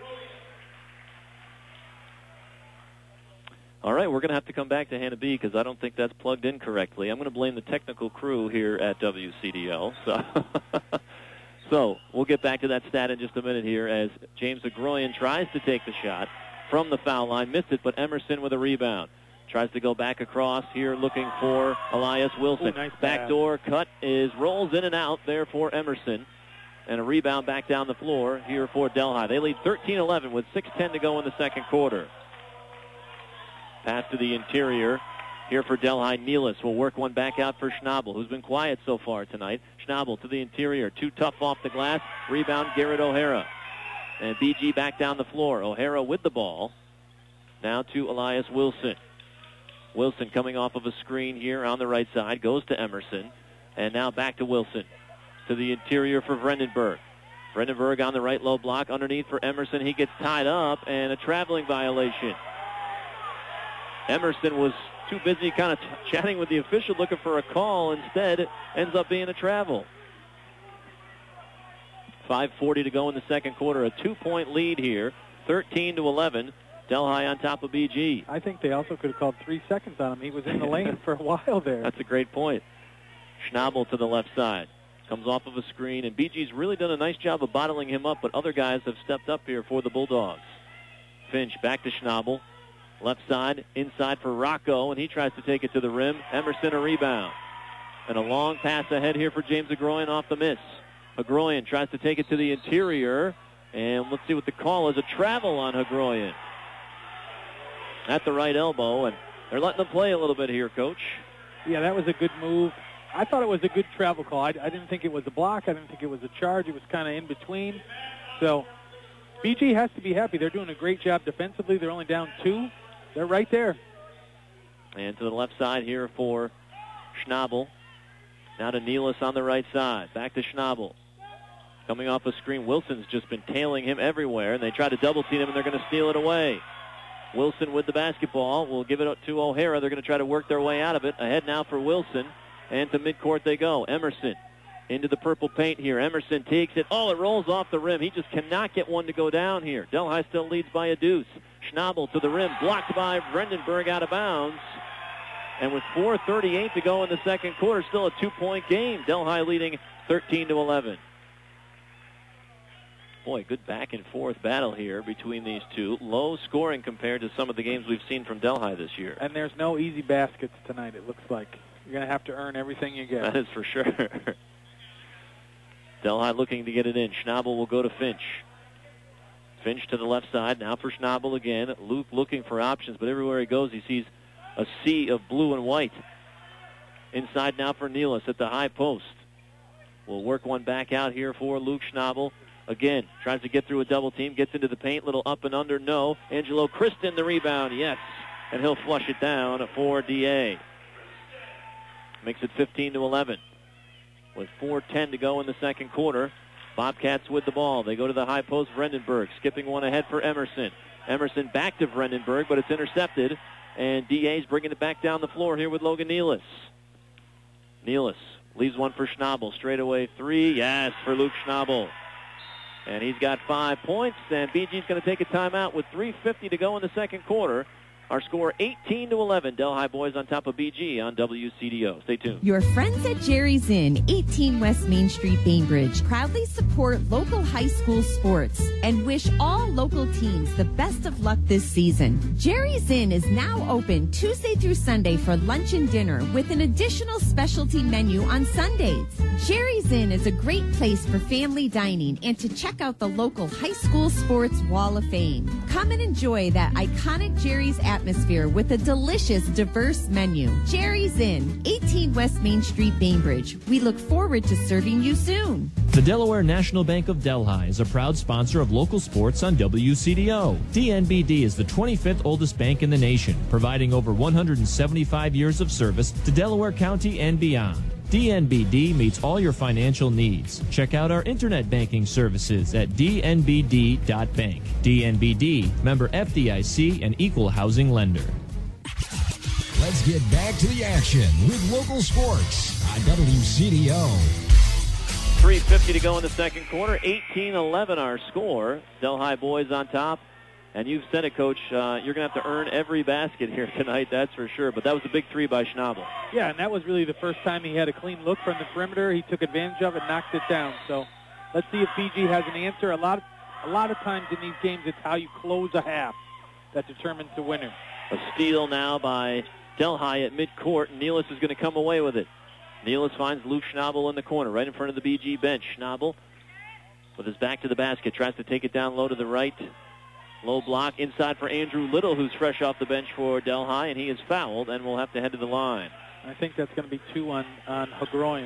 All right, we're going to have to come back to Hannah B because I don't think that's plugged in correctly. I'm going to blame the technical crew here at W C D L. So, so we'll get back to that stat in just a minute here as James Hagroyan tries to take the shot from the foul line. Missed it, but Emerson with a rebound. Tries to go back across here looking for Elias Wilson. Ooh, nice Backdoor cut is rolls in and out there for Emerson. And a rebound back down the floor here for Delhi. They lead thirteen eleven with six ten to go in the second quarter. Pass to the interior here for Delhi. Nealis will work one back out for Schnabel, who's been quiet so far tonight. Schnabel to the interior. Too tough off the glass. Rebound Garrett O'Hara. And B G back down the floor. O'Hara with the ball. Now to Elias Wilson. Wilson coming off of a screen here on the right side. Goes to Emerson. And now back to Wilson. To the interior for Vredenburg. Vredenburg on the right low block. Underneath for Emerson. He gets tied up. And a traveling violation. Emerson was too busy kind of t- chatting with the official looking for a call. Instead, it ends up being a travel. five forty to go in the second quarter. A two-point lead here. thirteen to eleven. Delhi on top of B G. I think they also could have called three seconds on him. He was in the lane for a while there. That's a great point. Schnabel to the left side. Comes off of a screen, and B G's really done a nice job of bottling him up, but other guys have stepped up here for the Bulldogs. Finch back to Schnabel. Left side, inside for Rocco, and he tries to take it to the rim. Emerson a rebound. And a long pass ahead here for James Hagroyan off the miss. Hagroyan tries to take it to the interior, and let's see what the call is. A travel on Hagroyan. At the right elbow, and they're letting them play a little bit here, Coach. Yeah, that was a good move. I thought it was a good travel call. I, I didn't think it was a block. I didn't think it was a charge. It was kind of in between. So B G has to be happy. They're doing a great job defensively. They're only down two. They're right there. And to the left side here for Schnabel. Now to Nealis on the right side. Back to Schnabel. Coming off a screen, Wilson's just been tailing him everywhere, and they try to double-team him, and they're going to steal it away. Wilson with the basketball. Will give it to O'Hara. They're going to try to work their way out of it. Ahead now for Wilson. And to midcourt they go. Emerson into the purple paint here. Emerson takes it. Oh, it rolls off the rim. He just cannot get one to go down here. Delhi still leads by a deuce. Schnabel to the rim. Blocked by Vredenburg out of bounds. And with four thirty-eight to go in the second quarter, still a two-point game. Delhi leading thirteen to eleven. Boy, good back and forth battle here between these two. Low scoring compared to some of the games we've seen from Delhi this year. And there's no easy baskets tonight, it looks like. You're going to have to earn everything you get. That is for sure. Delhi looking to get it in. Schnabel will go to Finch. Finch to the left side. Now for Schnabel again. Luke looking for options, but everywhere he goes, he sees a sea of blue and white. Inside now for Nealis at the high post. We'll work one back out here for Luke Schnabel. Again, tries to get through a double team, gets into the paint, little up and under, no. Angelo Kristen, the rebound, yes. And he'll flush it down for D A. Makes it fifteen to eleven. With four ten to go in the second quarter. Bobcats with the ball. They go to the high post, Vredenberg, skipping one ahead for Emerson. Emerson back to Vredenberg, but it's intercepted. And D A's bringing it back down the floor here with Logan Nealis. Nealis leaves one for Schnabel. Straightaway three, yes, for Luke Schnabel. And he's got five points, and B G's going to take a timeout with three fifty to go in the second quarter. Our score eighteen to eleven. Delhi boys on top of B G on W C D O. Stay tuned. Your friends at Jerry's Inn, eighteen West Main Street, Bainbridge, proudly support local high school sports and wish all local teams the best of luck this season. Jerry's Inn is now open Tuesday through Sunday for lunch and dinner with an additional specialty menu on Sundays. Jerry's Inn is a great place for family dining and to check out the local high school sports wall of fame. Come and enjoy that iconic Jerry's atmosphere with a delicious, diverse menu. Jerry's Inn, eighteen West Main Street, Bainbridge. We look forward to serving you soon. The Delaware National Bank of Delhi is a proud sponsor of local sports on W C D O. D N B D is the twenty-fifth oldest bank in the nation, providing over one hundred seventy-five years of service to Delaware County and beyond. D N B D meets all your financial needs. Check out our internet banking services at d n b d dot bank. D N B D, member F D I C and equal housing lender. Let's get back to the action with local sports on W C D O. three fifty to go in the second quarter. eighteen eleven our score. Delhi boys on top. And you've said it, Coach, uh, you're going to have to earn every basket here tonight, that's for sure. But that was a big three by Schnabel. Yeah, and that was really the first time he had a clean look from the perimeter. He took advantage of it, knocked it down. So let's see if B G has an answer. A lot of, a lot of times in these games, it's how you close a half that determines the winner. A steal now by Delhi at midcourt, and Nealis is going to come away with it. Nealis finds Luke Schnabel in the corner, right in front of the B G bench. Schnabel, with his back to the basket, tries to take it down low to the right. Low block inside for Andrew Little, who's fresh off the bench for Delhi, and he is fouled and will have to head to the line. I think that's going to be two on, on Hagroyan.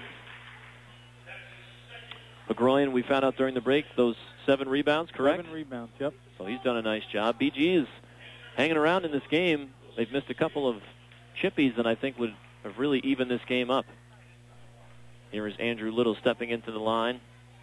Hagroyan, we found out during the break, those seven rebounds, correct? Seven rebounds, yep. So he's done a nice job. B G is hanging around in this game. They've missed a couple of chippies that I think would have really evened this game up. Here is Andrew Little stepping into the line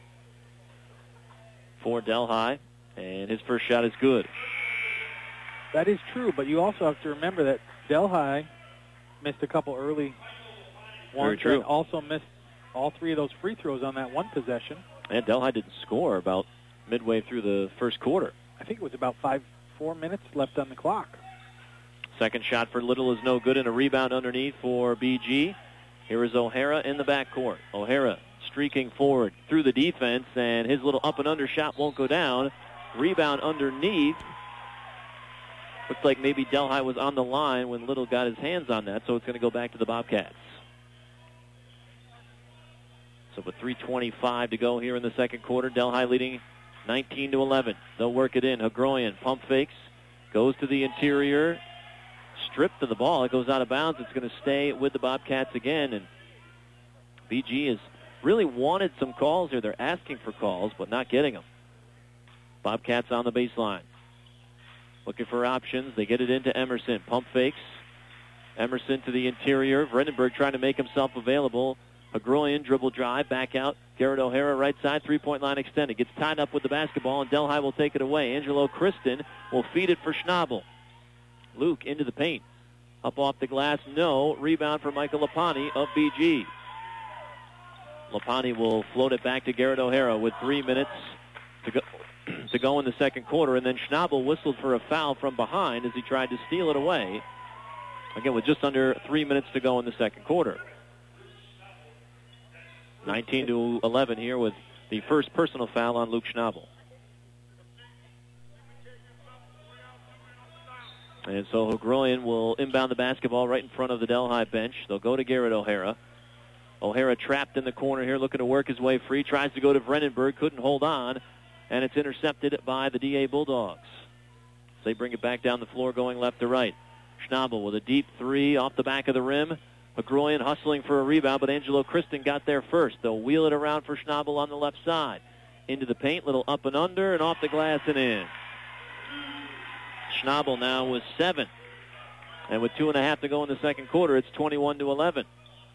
for Delhi. And his first shot is good. That is true, but you also have to remember that Delhi missed a couple early ones. Very true. And also missed all three of those free throws on that one possession. And Delhi didn't score about midway through the first quarter. I think it was about five, four minutes left on the clock. Second shot for Little is no good, and a rebound underneath for B G. Here is O'Hara in the backcourt. O'Hara streaking forward through the defense, and his little up and under shot won't go down. Rebound underneath. Looks like maybe Delhi was on the line when Little got his hands on that, so it's going to go back to the Bobcats. So with three twenty-five to go here in the second quarter, Delhi leading nineteen to eleven. They'll work it in. Hagroyan pump fakes, goes to the interior, stripped to the ball. It goes out of bounds. It's going to stay with the Bobcats again, and B G has really wanted some calls here. They're asking for calls, but not getting them. Bobcats on the baseline. Looking for options. They get it into Emerson. Pump fakes. Emerson to the interior. Vredenberg trying to make himself available. Hagroyan dribble drive. Back out. Garrett O'Hara right side. Three-point line extended. Gets tied up with the basketball, and Delhi will take it away. Angelo Kristen will feed it for Schnabel. Luke into the paint. Up off the glass. No. Rebound for Michael Lapani of B G. Lapani will float it back to Garrett O'Hara with three minutes to go. to go in the second quarter, and then Schnabel whistled for a foul from behind as he tried to steal it away. Again, with just under three minutes to go in the second quarter. nineteen to eleven here with the first personal foul on Luke Schnabel. And so Hogroyan will inbound the basketball right in front of the Delhi bench. They'll go to Garrett O'Hara. O'Hara trapped in the corner here, looking to work his way free. Tries to go to Vredenberg, couldn't hold on, and it's intercepted by the D A Bulldogs. So they bring it back down the floor, going left to right. Schnabel with a deep three off the back of the rim. Hogroyan hustling for a rebound, but Angelo Kristen got there first. They'll wheel it around for Schnabel on the left side. Into the paint, little up and under, and off the glass and in. Schnabel now with seven. And with two and a half to go in the second quarter, it's twenty-one to eleven.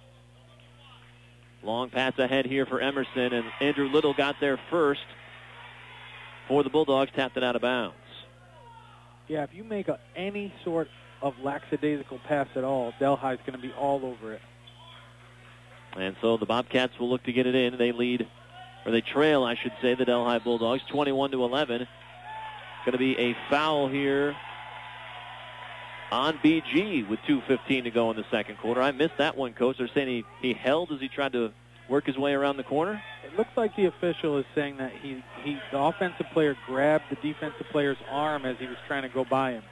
Long pass ahead here for Emerson, and Andrew Little got there first for the Bulldogs, tapped it out of bounds. Yeah, if you make a, any sort of lackadaisical pass at all, Delhi's going to be all over it. And so the Bobcats will look to get it in. They lead, or they trail, I should say, the Delhi Bulldogs, twenty-one to eleven. Going to be a foul here on B G with two fifteen to go in the second quarter. I missed that one, Coach. They're saying he, he held as he tried to work his way around the corner. It looks like the official is saying that he, he the offensive player grabbed the defensive player's arm as he was trying to go by him.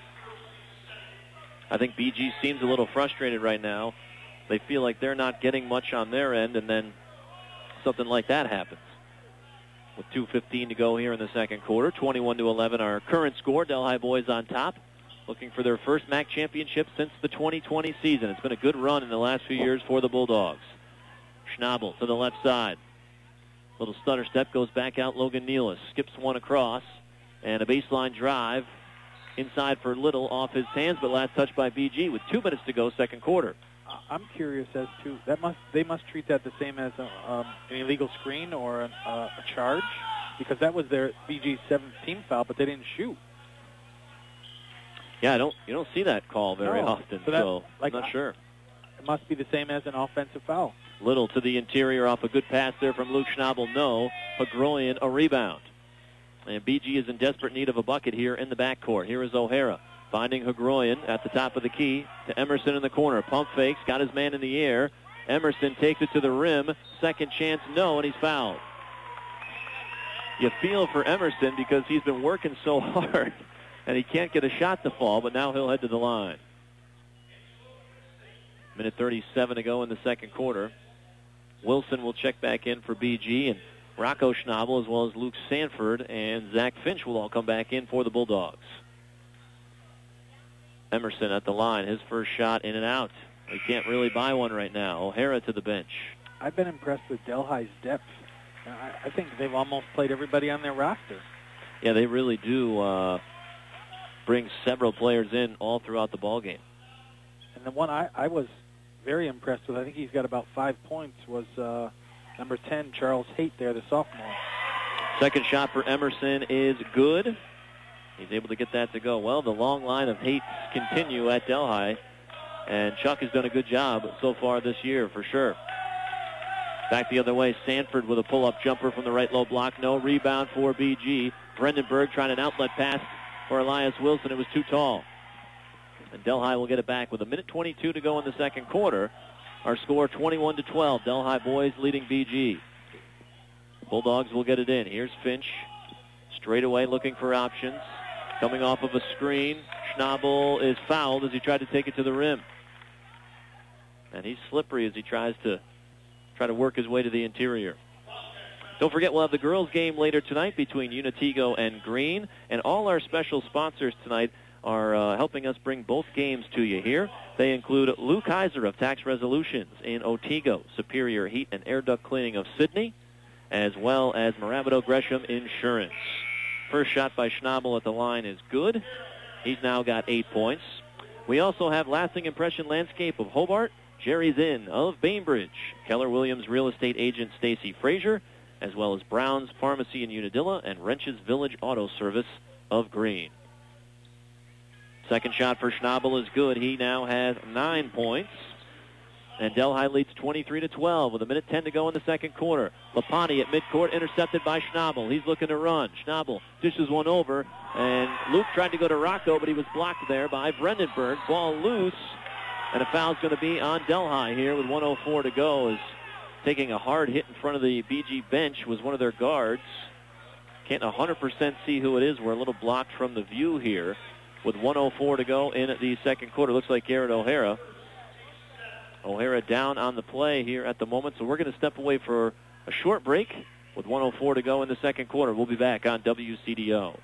I think B G seems a little frustrated right now. They feel like they're not getting much on their end, and then something like that happens. With two fifteen to go here in the second quarter, twenty-one to eleven our current score. Delhi boys on top, looking for their first M A C championship since the twenty twenty season. It's been a good run in the last few years for the Bulldogs. Schnabel to the left side. Little stutter step, goes back out. Logan Nealis skips one across, and a baseline drive inside for Little off his hands, but last touch by B G with two minutes to go, second quarter. I'm curious as to that must they must treat that the same as a, um, an illegal screen or an, uh, a charge, because that was their B G's seventh team foul, but they didn't shoot. Yeah, I don't you don't see that call very no. often, so, that, so like, I'm not sure. It must be the same as an offensive foul. Little to the interior off a good pass there from Luke Schnabel. No. Hogroyan a rebound. And B G is in desperate need of a bucket here in the backcourt. Here is O'Hara finding Hogroyan at the top of the key to Emerson in the corner. Pump fakes, got his man in the air. Emerson takes it to the rim. Second chance, no, and he's fouled. You feel for Emerson because he's been working so hard, and he can't get a shot to fall, but now he'll head to the line. Minute thirty-seven to go in the second quarter. Wilson will check back in for B G, and Rocco Schnabel as well as Luke Sanford and Zach Finch will all come back in for the Bulldogs. Emerson at the line, his first shot in and out. He can't really buy one right now. O'Hara to the bench. I've been impressed with Delhi's depth. I, I think they've almost played everybody on their roster. Yeah, they really do uh, bring several players in all throughout the ballgame. And the one I, I was very impressed with, I think he's got about five points, was uh, number ten, Charles Haight there, the sophomore. Second shot for Emerson is good. He's able to get that to go. Well, the long line of Haights continue at Delhi, and Chuck has done a good job so far this year for sure. Back the other way, Sanford with a pull-up jumper from the right low block. No rebound for B G. Vredenberg trying an outlet pass for Elias Wilson. It was too tall. And Delhi will get it back with a minute twenty-two to go in the second quarter. Our score twenty-one to twelve. Delhi boys leading B G. Bulldogs will get it in. Here's Finch. Straight away looking for options. Coming off of a screen. Schnabel is fouled as he tried to take it to the rim. And he's slippery as he tries to try to work his way to the interior. Don't forget, we'll have the girls' game later tonight between Unitigo and Green. And all our special sponsors tonight are uh, helping us bring both games to you here. They include Lou Kaiser of Tax Resolutions in Otsego, Superior Heat and Air Duct Cleaning of Sydney, as well as Maravido Gresham Insurance. First shot by Schnabel at the line is good. He's now got eight points. We also have Lasting Impression Landscape of Hobart, Jerry's Inn of Bainbridge, Keller Williams Real Estate Agent Stacy Frazier, as well as Brown's Pharmacy in Unadilla and Wrench's Village Auto Service of Green. Second shot for Schnabel is good. He now has nine points. And Delhi leads twenty-three to twelve with a minute ten to go in the second quarter. Lapani at midcourt, intercepted by Schnabel. He's looking to run. Schnabel dishes one over, and Luke tried to go to Rocco, but he was blocked there by Vredenberg. Ball loose, and a foul's going to be on Delhi here with one oh four to go. Is taking a hard hit in front of the B G bench was one of their guards. Can't one hundred percent see who it is. We're a little blocked from the view here. with one oh four to go in the second quarter. Looks like Garrett O'Hara. O'Hara down on the play here at the moment, so we're going to step away for a short break with one oh four to go in the second quarter. We'll be back on W C D O.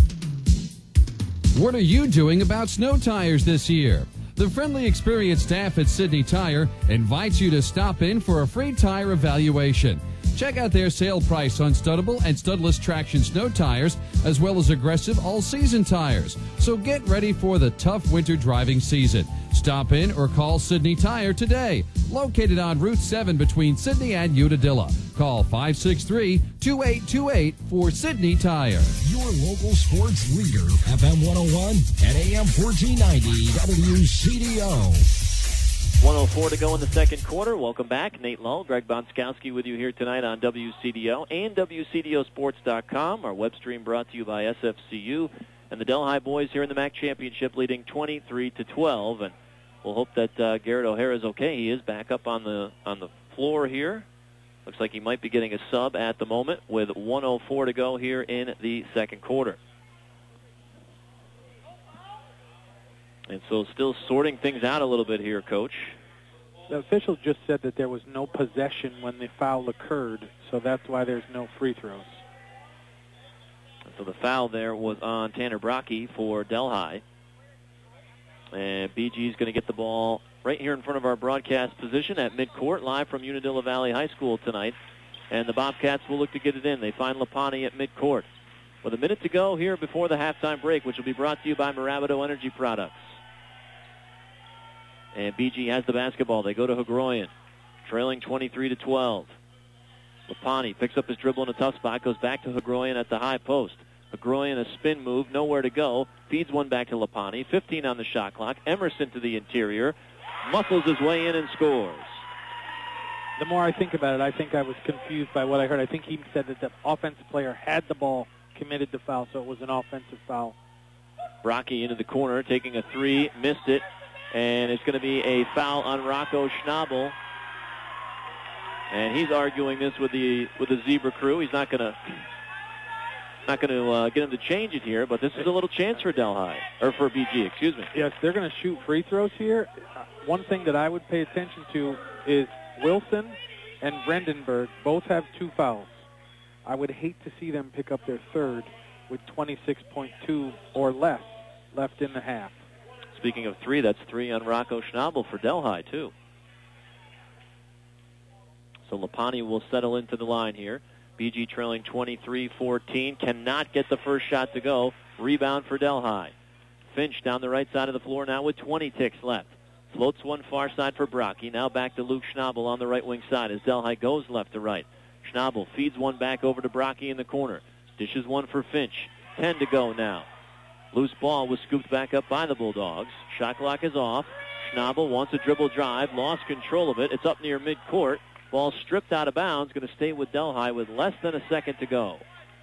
What are you doing about snow tires this year? The friendly, experienced staff at Sidney Tire invites you to stop in for a free tire evaluation. Check out their sale price on studdable and studless traction snow tires, as well as aggressive all-season tires. So get ready for the tough winter driving season. Stop in or call Sidney Tire today. Located on Route seven between Sidney and Unadilla. Call five six three, two eight two eight for Sidney Tire. Your local sports leader, F M one oh one and A M fourteen ninety W C D O. one oh four to go in the second quarter. Welcome back. Nate Lull, Greg Bonskowski with you here tonight on W C D O and W C D O sports dot com. Our web stream brought to you by S F C U and the Delhi boys here in the M A C championship, leading twenty-three to twelve. And we'll hope that uh, Garrett O'Hara is okay. He is back up on the on the floor here. Looks like he might be getting a sub at the moment with one oh four to go here in the second quarter. And so still sorting things out a little bit here, Coach. The official just said that there was no possession when the foul occurred, so that's why there's no free throws. So the foul there was on Tanner Brocky for Delhi. And B G is going to get the ball right here in front of our broadcast position at midcourt, live from Unadilla Valley High School tonight. And the Bobcats will look to get it in. They find Lapani at midcourt. With a minute to go here before the halftime break, which will be brought to you by Marabato Energy Products. And B G has the basketball. They go to Hagroyan, trailing twenty-three to twelve. Lapani picks up his dribble in a tough spot, goes back to Hagroyan at the high post. Hagroyan, a spin move, nowhere to go. Feeds one back to Lapani. fifteen on the shot clock. Emerson to the interior. Muscles his way in and scores. The more I think about it, I think I was confused by what I heard. I think he said that the offensive player had the ball, committed the foul, so it was an offensive foul. Brocky into the corner, taking a three, missed it. And it's going to be a foul on Rocco Schnabel. And he's arguing this with the with the Zebra crew. He's not going to not going to uh, get him to change it here, but this is a little chance for Delhi, or for B G, excuse me. Yes, they're going to shoot free throws here. Uh, one thing that I would pay attention to is Wilson and Brandenburg both have two fouls. I would hate to see them pick up their third with twenty-six point two or less left in the half. Speaking of three, that's three on Rocco Schnabel for Delhi, too. So Lapani will settle into the line here. B G trailing twenty-three fourteen. Cannot get the first shot to go. Rebound for Delhi. Finch down the right side of the floor now with twenty ticks left. Floats one far side for Brocky. Now back to Luke Schnabel on the right wing side as Delhi goes left to right. Schnabel feeds one back over to Brocky in the corner. Dishes one for Finch. Ten to go now. Loose ball was scooped back up by the Bulldogs. Shot clock is off. Schnabel wants a dribble drive. Lost control of it. It's up near midcourt. Ball stripped out of bounds. Going to stay with Delhi with less than a second to go.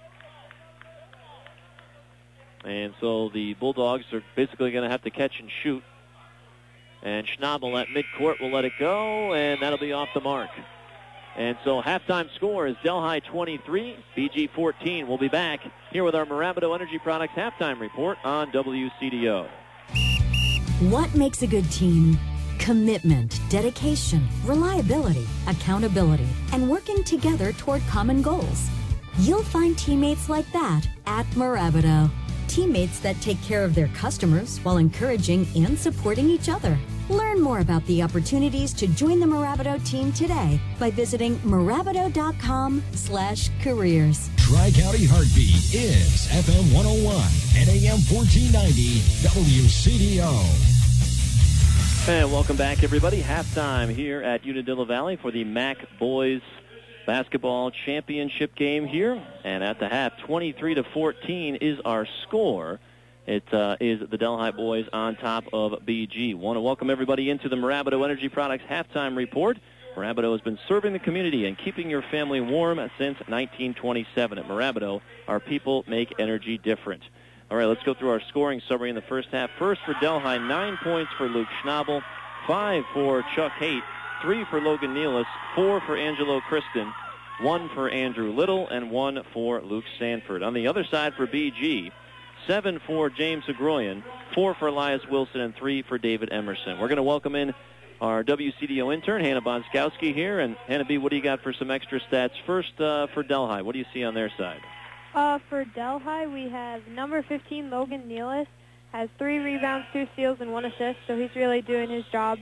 And so the Bulldogs are basically going to have to catch and shoot. And Schnabel at midcourt will let it go, and that'll be off the mark. And so halftime score is Delhi twenty-three, B G fourteen. We'll be back here with our Marabato Energy Products halftime report on W C D O. What makes a good team? Commitment, dedication, reliability, accountability, and working together toward common goals. You'll find teammates like that at Marabato. Teammates that take care of their customers while encouraging and supporting each other. Learn more about the opportunities to join the Marabato team today by visiting Marabato.com slash careers. Tri-County Heartbeat is F M one oh one and A M fourteen ninety W C D O. And welcome back, everybody. Halftime here at Unadilla Valley for the M A C Boys Basketball Championship game here. And at the half, twenty-three to fourteen is our score. It uh, is the Delhi boys on top of B G. Want to welcome everybody into the Marabato Energy Products halftime report. Marabato has been serving the community and keeping your family warm since nineteen twenty-seven. At Marabato, our people make energy different. All right, let's go through our scoring summary in the first half. First for Delhi, nine points for Luke Schnabel, five for Chuck Haight, three for Logan Nealis, four for Angelo Kristen, one for Andrew Little, and one for Luke Sanford. On the other side for B G, seven for James Agroyan, four for Elias Wilson, and three for David Emerson. We're going to welcome in our W C D O intern, Hannah Bonskowski, here. And Hannah B., what do you got for some extra stats? First, uh, for Delhi, what do you see on their side? Uh, for Delhi, we have number fifteen, Logan Nealis, has three rebounds, two steals, and one assist, so he's really doing his job.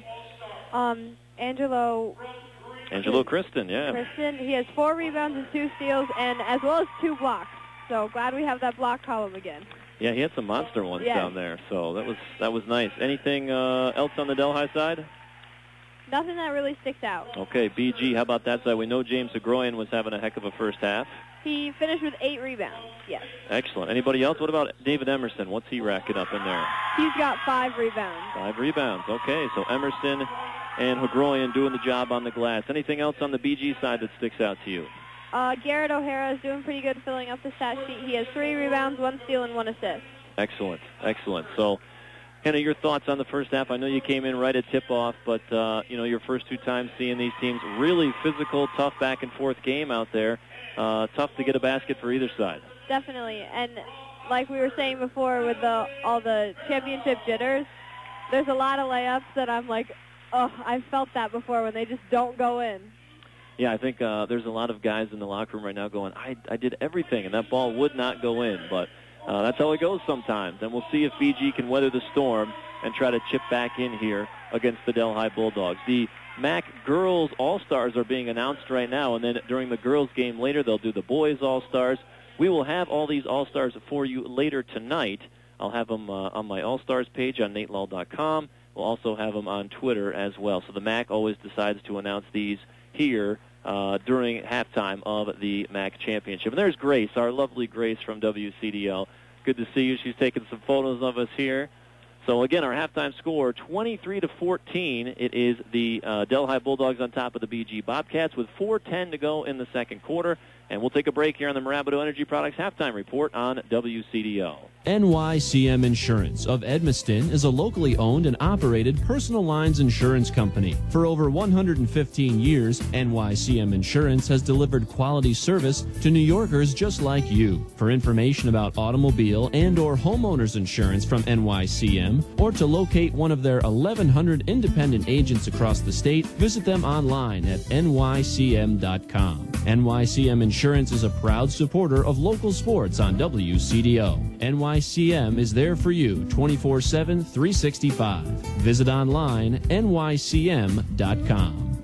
Um, Angelo... Angelo Kristen, yeah. Kristen, he has four rebounds and two steals, and as well as two blocks. So glad we have that block column again. Yeah, he had some monster ones yes. down there, so that was that was nice. Anything uh, else on the Delhi side? Nothing that really sticks out. Okay, B G, how about that side? We know James Agroyan was having a heck of a first half. He finished with eight rebounds, yes. Excellent. Anybody else? What about David Emerson? What's he racking up in there? He's got five rebounds. Five rebounds. Okay, so Emerson and Agroyan doing the job on the glass. Anything else on the B G side that sticks out to you? Uh, Garrett O'Hara is doing pretty good filling up the stat sheet. He has three rebounds, one steal, and one assist. Excellent, excellent. So, Hannah, your thoughts on the first half? I know you came in right at tip-off, but, uh, you know, your first two times seeing these teams, really physical, tough back-and-forth game out there. Uh, tough to get a basket for either side. Definitely, and like we were saying before with the, all the championship jitters, there's a lot of layups that I'm like, oh, I've felt that before when they just don't go in. Yeah, I think uh, there's a lot of guys in the locker room right now going, I, I did everything, and that ball would not go in. But uh, that's how it goes sometimes. And we'll see if B G can weather the storm and try to chip back in here against the Delhi Bulldogs. The M A C Girls All-Stars are being announced right now, and then during the girls' game later, they'll do the Boys All-Stars. We will have all these All-Stars for you later tonight. I'll have them uh, on my All-Stars page on nate lull dot com. We'll also have them on Twitter as well. So the M A C always decides to announce these here uh, during halftime of the M A C Championship. And there's Grace, our lovely Grace from W C D L. Good to see you. She's taking some photos of us here. So, again, our halftime score, twenty-three to fourteen. It is the uh, Delhi Bulldogs on top of the B G Bobcats with four ten to go in the second quarter. And we'll take a break here on the Marabito Energy Products Halftime Report on W C D O. N Y C M Insurance of Edmiston is a locally owned and operated personal lines insurance company. For over one hundred fifteen years, N Y C M Insurance has delivered quality service to New Yorkers just like you. For information about automobile and or homeowners insurance from N Y C M, or to locate one of their eleven hundred independent agents across the state, visit them online at N Y C M dot com. N Y C M Insurance is a proud supporter of local sports on W C D O. N Y C M is there for you twenty-four seven, three sixty-five. Visit online, N Y C M dot com.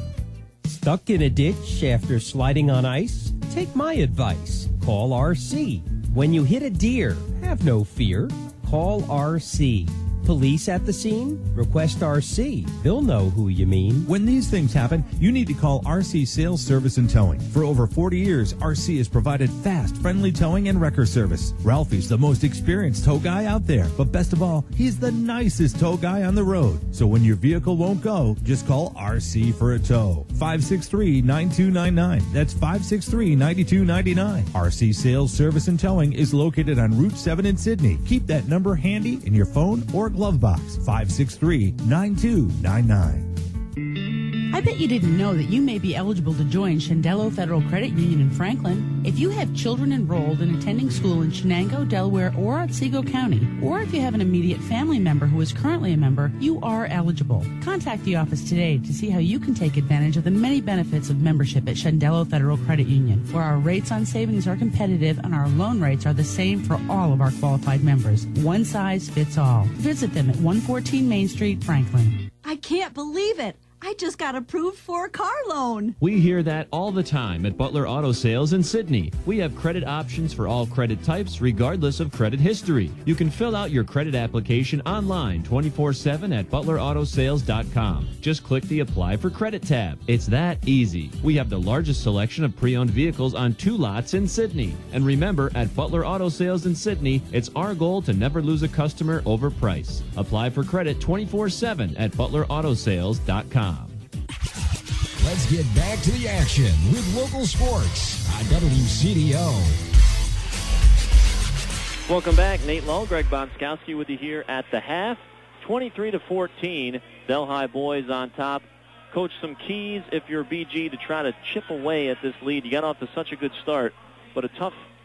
Stuck in a ditch after sliding on ice? Take my advice. Call R C. When you hit a deer, have no fear. Call R C. Police at the scene? Request R C. They'll know who you mean. When these things happen, you need to call R C Sales Service and Towing. For over forty years, R C has provided fast, friendly towing and wrecker service. Ralphie's the most experienced tow guy out there, but best of all, he's the nicest tow guy on the road. So when your vehicle won't go, just call R C for a tow. five six three, nine two nine nine. That's five six three, nine two nine nine. R C Sales Service and Towing is located on Route seven in Sydney. Keep that number handy in your phone or glove box. five six three, nine two nine nine. I bet you didn't know that you may be eligible to join Shendello Federal Credit Union in Franklin. If you have children enrolled and attending school in Shenango, Delaware, or Otsego County, or if you have an immediate family member who is currently a member, you are eligible. Contact the office today to see how you can take advantage of the many benefits of membership at Shendello Federal Credit Union, where our rates on savings are competitive and our loan rates are the same for all of our qualified members. One size fits all. Visit them at one fourteen Main Street, Franklin. I can't believe it. I just got approved for a car loan. We hear that all the time at Butler Auto Sales in Sydney. We have credit options for all credit types, regardless of credit history. You can fill out your credit application online twenty-four seven at butler auto sales dot com. Just click the Apply for Credit tab. It's that easy. We have the largest selection of pre-owned vehicles on two lots in Sydney. And remember, at Butler Auto Sales in Sydney, it's our goal to never lose a customer over price. Apply for credit twenty-four seven at butler auto sales dot com. Let's get back to the action with local sports on W C D O. Welcome back. Nate Lull, Greg Bonskowski with you here at the half. twenty-three to fourteen. Delhi boys on top. Coach, some keys if you're B G to try to chip away at this lead. You got off to such a good start, but a tough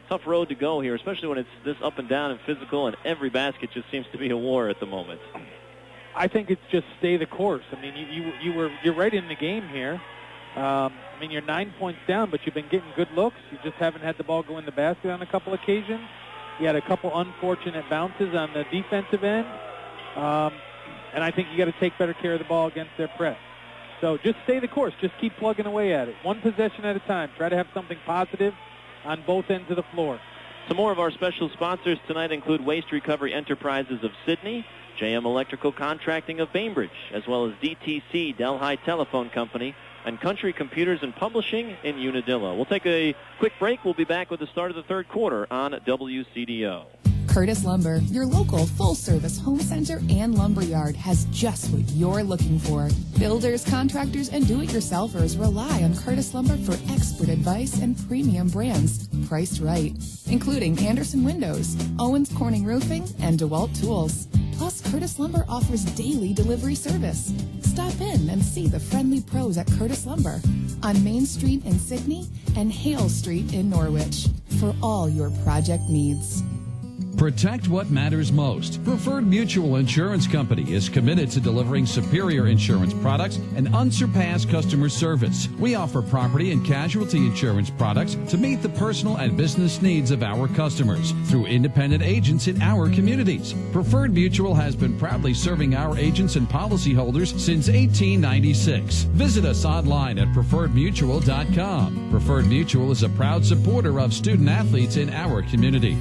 tough road to go here, especially when it's this up and down and physical, and every basket just seems to be a war at the moment. I think it's just stay the course. I mean, you you, you were you're right in the game here. Um, I mean, you're nine points down, but you've been getting good looks. You just haven't had the ball go in the basket on a couple occasions. You had a couple unfortunate bounces on the defensive end. Um, and I think you got to take better care of the ball against their press. So just stay the course. Just keep plugging away at it. One possession at a time. Try to have something positive on both ends of the floor. Some more of our special sponsors tonight include Waste Recovery Enterprises of Sydney, J M Electrical Contracting of Bainbridge, as well as D T C, Delhi Telephone Company, and Country Computers and Publishing in Unadilla. We'll take a quick break. We'll be back with the start of the third quarter on W C D O. Curtis Lumber, your local full-service home center and lumberyard, has just what you're looking for. Builders, contractors, and do-it-yourselfers rely on Curtis Lumber for expert advice and premium brands priced right, including Anderson Windows, Owens Corning Roofing, and DeWalt Tools. Plus, Curtis Lumber offers daily delivery service. Stop in and see the friendly pros at Curtis Lumber on Main Street in Sydney and Hale Street in Norwich for all your project needs. Protect what matters most. Preferred Mutual Insurance Company is committed to delivering superior insurance products and unsurpassed customer service. We offer property and casualty insurance products to meet the personal and business needs of our customers through independent agents in our communities. Preferred Mutual has been proudly serving our agents and policyholders since eighteen ninety-six. Visit us online at preferred mutual dot com. Preferred Mutual is a proud supporter of student athletes in our community.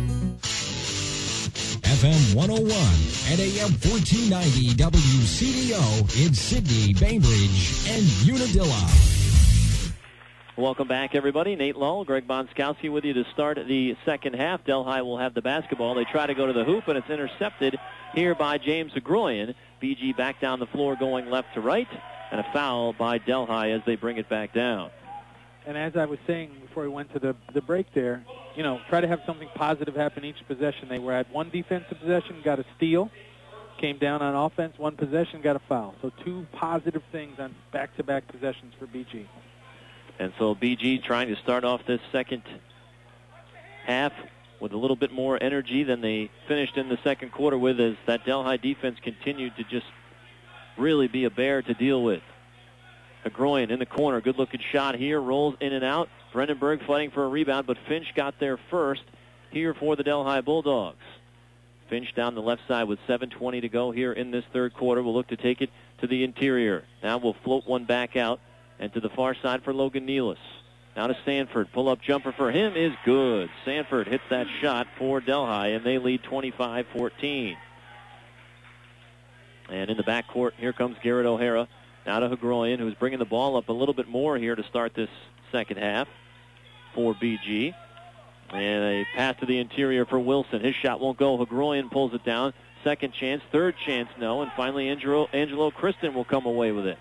F M one oh one and A M fourteen ninety W C D O in Sydney, Bainbridge, and Unadilla. Welcome back, everybody. Nate Lull, Greg Bonskowski with you to start the second half. Delhi will have the basketball. They try to go to the hoop, and it's intercepted here by James Agroyan. B G back down the floor going left to right, and a foul by Delhi as they bring it back down. And as I was saying before we went to the, the break there, you know, try to have something positive happen each possession. They were at one defensive possession, got a steal, came down on offense, one possession, got a foul. So two positive things on back-to-back possessions for B G. And so B G trying to start off this second half with a little bit more energy than they finished in the second quarter with, as that Delhi defense continued to just really be a bear to deal with. Agroyan in the corner. Good-looking shot here. Rolls in and out. Brandenburg fighting for a rebound, but Finch got there first here for the Delhi Bulldogs. Finch down the left side with seven twenty to go here in this third quarter. We'll look to take it to the interior. Now we'll float one back out and to the far side for Logan Nealis. Now to Sanford. Pull-up jumper for him is good. Sanford hits that shot for Delhi, and they lead twenty-five fourteen. And in the backcourt, here comes Garrett O'Hara. Now to Agroyan, who's bringing the ball up a little bit more here to start this second half for B G. And a pass to the interior for Wilson. His shot won't go. Agroyan pulls it down. Second chance, third chance, no. And finally, Angelo, Angelo Kristen will come away with it.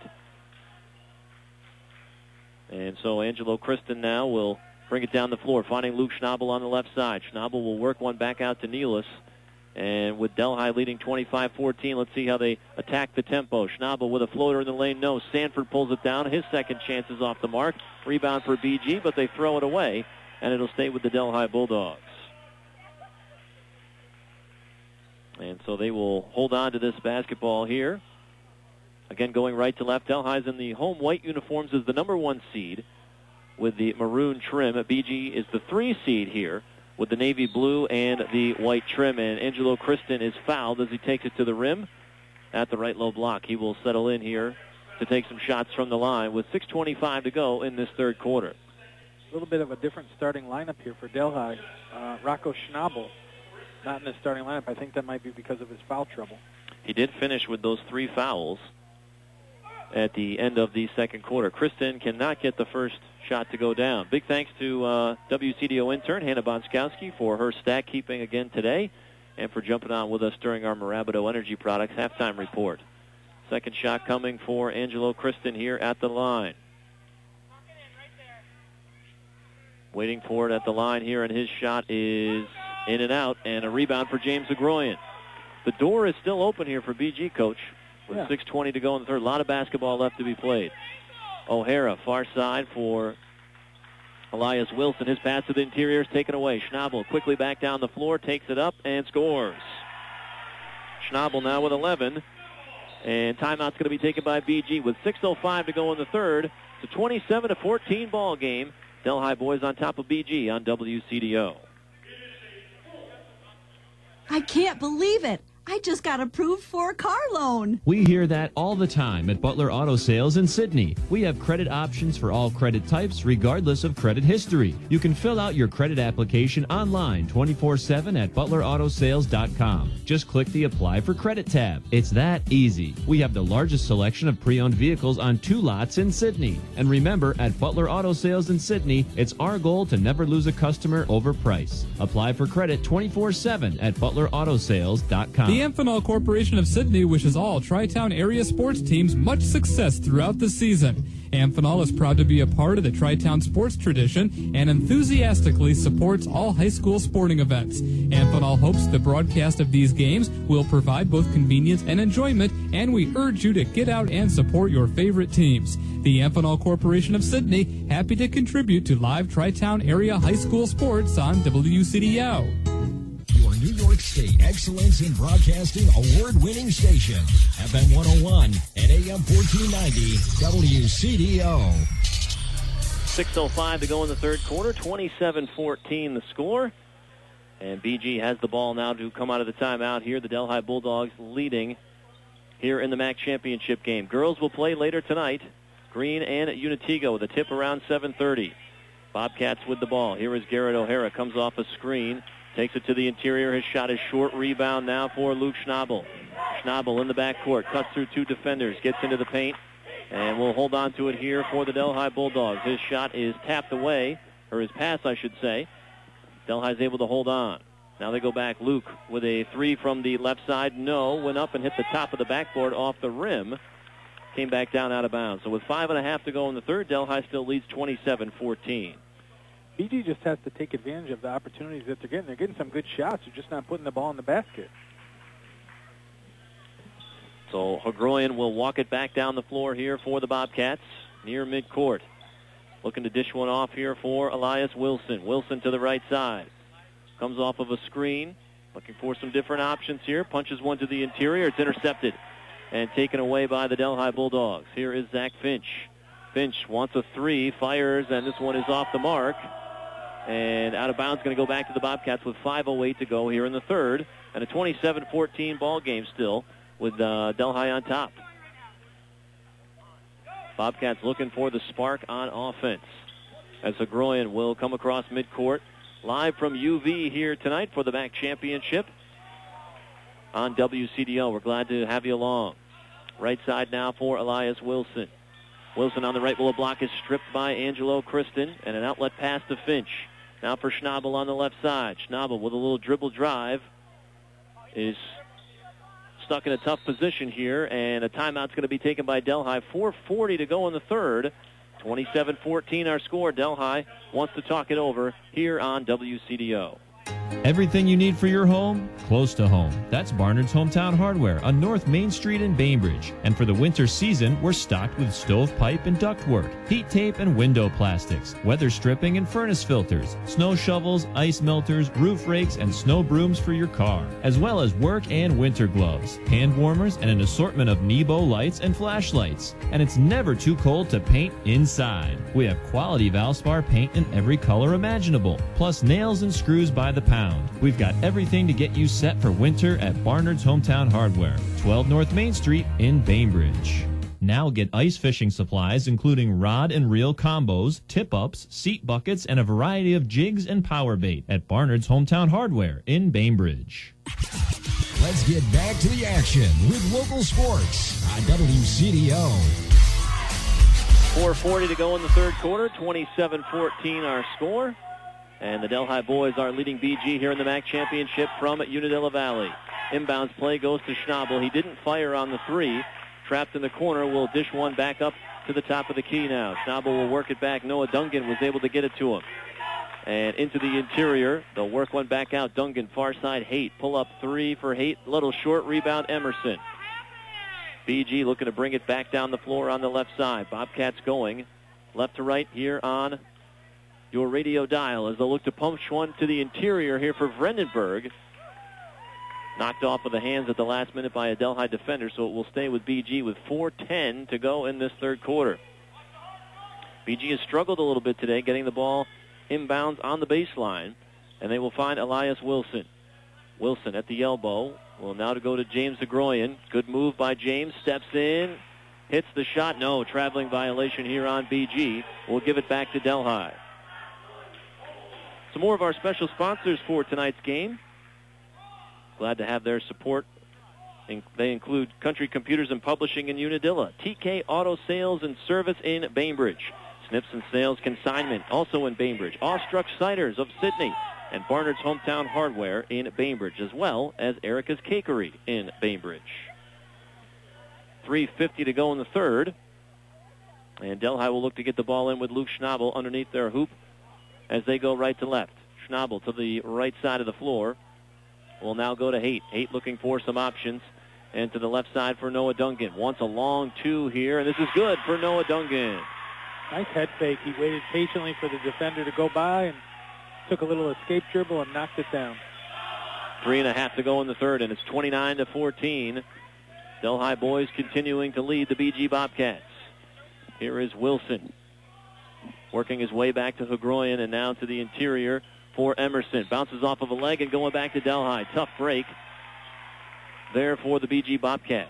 And so Angelo Kristen now will bring it down the floor, finding Luke Schnabel on the left side. Schnabel will work one back out to Nealis. And with Delhi leading twenty-five fourteen, let's see how they attack the tempo. Schnabel with a floater in the lane. No. Sanford pulls it down. His second chance is off the mark. Rebound for B G, but they throw it away, and it'll stay with the Delhi Bulldogs. And so they will hold on to this basketball here. Again, going right to left. Delhi's in the home white uniforms as the number one seed with the maroon trim. B G is the three seed here with the navy blue and the white trim. And Angelo Kristen is fouled as he takes it to the rim at the right low block. He will settle in here to take some shots from the line with six twenty-five to go in this third quarter. A little bit of a different starting lineup here for Delhi. Uh, Rocco Schnabel not in the starting lineup. I think that might be because of his foul trouble. He did finish with those three fouls at the end of the second quarter. Kristen cannot get the first shot to go down. Big thanks to uh, W C D O intern Hannah Bonskowski for her stat keeping again today and for jumping on with us during our Marabido Energy Products halftime report. Second shot coming for Angelo Kristen here at the line. Waiting for it at the line here, and his shot is in and out, and a rebound for James Agroyan. The door is still open here for B G, Coach, with yeah. six twenty to go in the third. A lot of basketball left to be played. O'Hara, far side for Elias Wilson, his pass to the interior is taken away. Schnabel quickly back down the floor, takes it up, and scores. Schnabel now with eleven. And timeout's going to be taken by B G with six oh five to go in the third. It's a twenty-seven to fourteen ball game. Delhi boys on top of B G on W C D O. I can't believe it. I just got approved for a car loan. We hear that all the time at Butler Auto Sales in Sydney. We have credit options for all credit types, regardless of credit history. You can fill out your credit application online twenty-four seven at butler auto sales dot com. Just click the Apply for Credit tab. It's that easy. We have the largest selection of pre-owned vehicles on two lots in Sydney. And remember, at Butler Auto Sales in Sydney, it's our goal to never lose a customer over price. Apply for credit twenty-four seven at butler auto sales dot com. The Amphenol Corporation of Sydney wishes all Tri-Town area sports teams much success throughout the season. Amphenol is proud to be a part of the Tri-Town sports tradition and enthusiastically supports all high school sporting events. Amphenol hopes the broadcast of these games will provide both convenience and enjoyment, and we urge you to get out and support your favorite teams. The Amphenol Corporation of Sydney, happy to contribute to live Tri-Town area high school sports on W C D O. Your New York State Excellence in Broadcasting award-winning station, F M one oh one and A M fourteen ninety, W C D O. six oh five to go in the third quarter, twenty-seven fourteen the score. And B G has the ball now to come out of the timeout here. The Delhi Bulldogs leading here in the M A C championship game. Girls will play later tonight. Green and Unitigo with a tip around seven thirty. Bobcats with the ball. Here is Garrett O'Hara. Comes off a screen. Takes it to the interior. His shot is short. Rebound now for Luke Schnabel. Schnabel in the backcourt. Cuts through two defenders. Gets into the paint. And will hold on to it here for the Delhi Bulldogs. His shot is tapped away. Or his pass, I should say. Delhi's able to hold on. Now they go back. Luke with a three from the left side. No. Went up and hit the top of the backboard off the rim. Came back down out of bounds. So with five and a half to go in the third, Delhi still leads twenty-seven fourteen. B G just has to take advantage of the opportunities that they're getting. They're getting some good shots. They're just not putting the ball in the basket. So Hagroyan will walk it back down the floor here for the Bobcats near midcourt. Looking to dish one off here for Elias Wilson. Wilson to the right side. Comes off of a screen. Looking for some different options here. Punches one to the interior. It's intercepted and taken away by the Delhi Bulldogs. Here is Zach Finch. Finch wants a three, fires, and this one is off the mark. And out of bounds, going to go back to the Bobcats with five oh eight to go here in the third. And a twenty-seven fourteen ball game still with uh, Delhi on top. Bobcats looking for the spark on offense as Hagroyan will come across midcourt. Live from U V here tonight for the M A C championship on W C D O. We're glad to have you along. Right side now for Elias Wilson. Wilson on the right below block is stripped by Angelo Kristen, and an outlet pass to Finch. Now for Schnabel on the left side. Schnabel with a little dribble drive is stuck in a tough position here, and a timeout's going to be taken by Delhi. four forty to go in the third. twenty-seven fourteen our score. Delhi wants to talk it over here on W C D O. Everything you need for your home, close to home. That's Barnard's Hometown Hardware on North Main Street in Bainbridge. And for the winter season, we're stocked with stovepipe and ductwork, heat tape and window plastics, weather stripping and furnace filters, snow shovels, ice melters, roof rakes, and snow brooms for your car, as well as work and winter gloves, hand warmers, and an assortment of Nebo lights and flashlights. And it's never too cold to paint inside. We have quality Valspar paint in every color imaginable, plus nails and screws by the pound. We've got everything to get you set for winter at Barnard's Hometown Hardware, twelve North Main Street in Bainbridge. Now get ice fishing supplies including rod and reel combos, tip-ups, seat buckets, and a variety of jigs and power bait at Barnard's Hometown Hardware in Bainbridge. Let's get back to the action with local sports on W C D O. four forty to go in the third quarter, twenty-seven fourteen our score. And the Delhi boys are leading B G here in the M A C championship from Unadilla Valley. Inbounds play goes to Schnabel. He didn't fire on the three. Trapped in the corner, will dish one back up to the top of the key now. Schnabel will work it back. Noah Dungan was able to get it to him. And into the interior, they'll work one back out. Dungan, far side, Haight. Pull up three for Haight. Little short rebound, Emerson. B G looking to bring it back down the floor on the left side. Bobcats going left to right here on your radio dial as they'll look to punch one to the interior here for Vredenburg. Knocked off of the hands at the last minute by a Delhi defender, so it will stay with B G with four ten to go in this third quarter. B G has struggled a little bit today getting the ball inbounds on the baseline, and they will find Elias Wilson. Wilson at the elbow will now to go to James Zagroyan. Good move by James, steps in, hits the shot. No, traveling violation here on B G. We'll give it back to Delhi. Some more of our special sponsors for tonight's game. Glad to have their support. They include Country Computers and Publishing in Unadilla, T K Auto Sales and Service in Bainbridge, Snips and Sales Consignment also in Bainbridge, Awestruck Ciders of Sydney, and Barnard's Hometown Hardware in Bainbridge, as well as Erica's Cakery in Bainbridge. three fifty to go in the third. And Delhi will look to get the ball in with Luke Schnabel underneath their hoop as they go right to left. Schnabel to the right side of the floor. Will now go to Haight. Haight looking for some options. And to the left side for Noah Dungan. Wants a long two here, and this is good for Noah Dungan. Nice head fake. He waited patiently for the defender to go by and took a little escape dribble and knocked it down. Three and a half to go in the third, and it's twenty-nine to fourteen. Delhi boys continuing to lead the B G Bobcats. Here is Wilson working his way back to Hagroyan and now to the interior for Emerson. Bounces off of a leg and going back to Delhi. Tough break there for the B G Bobcats.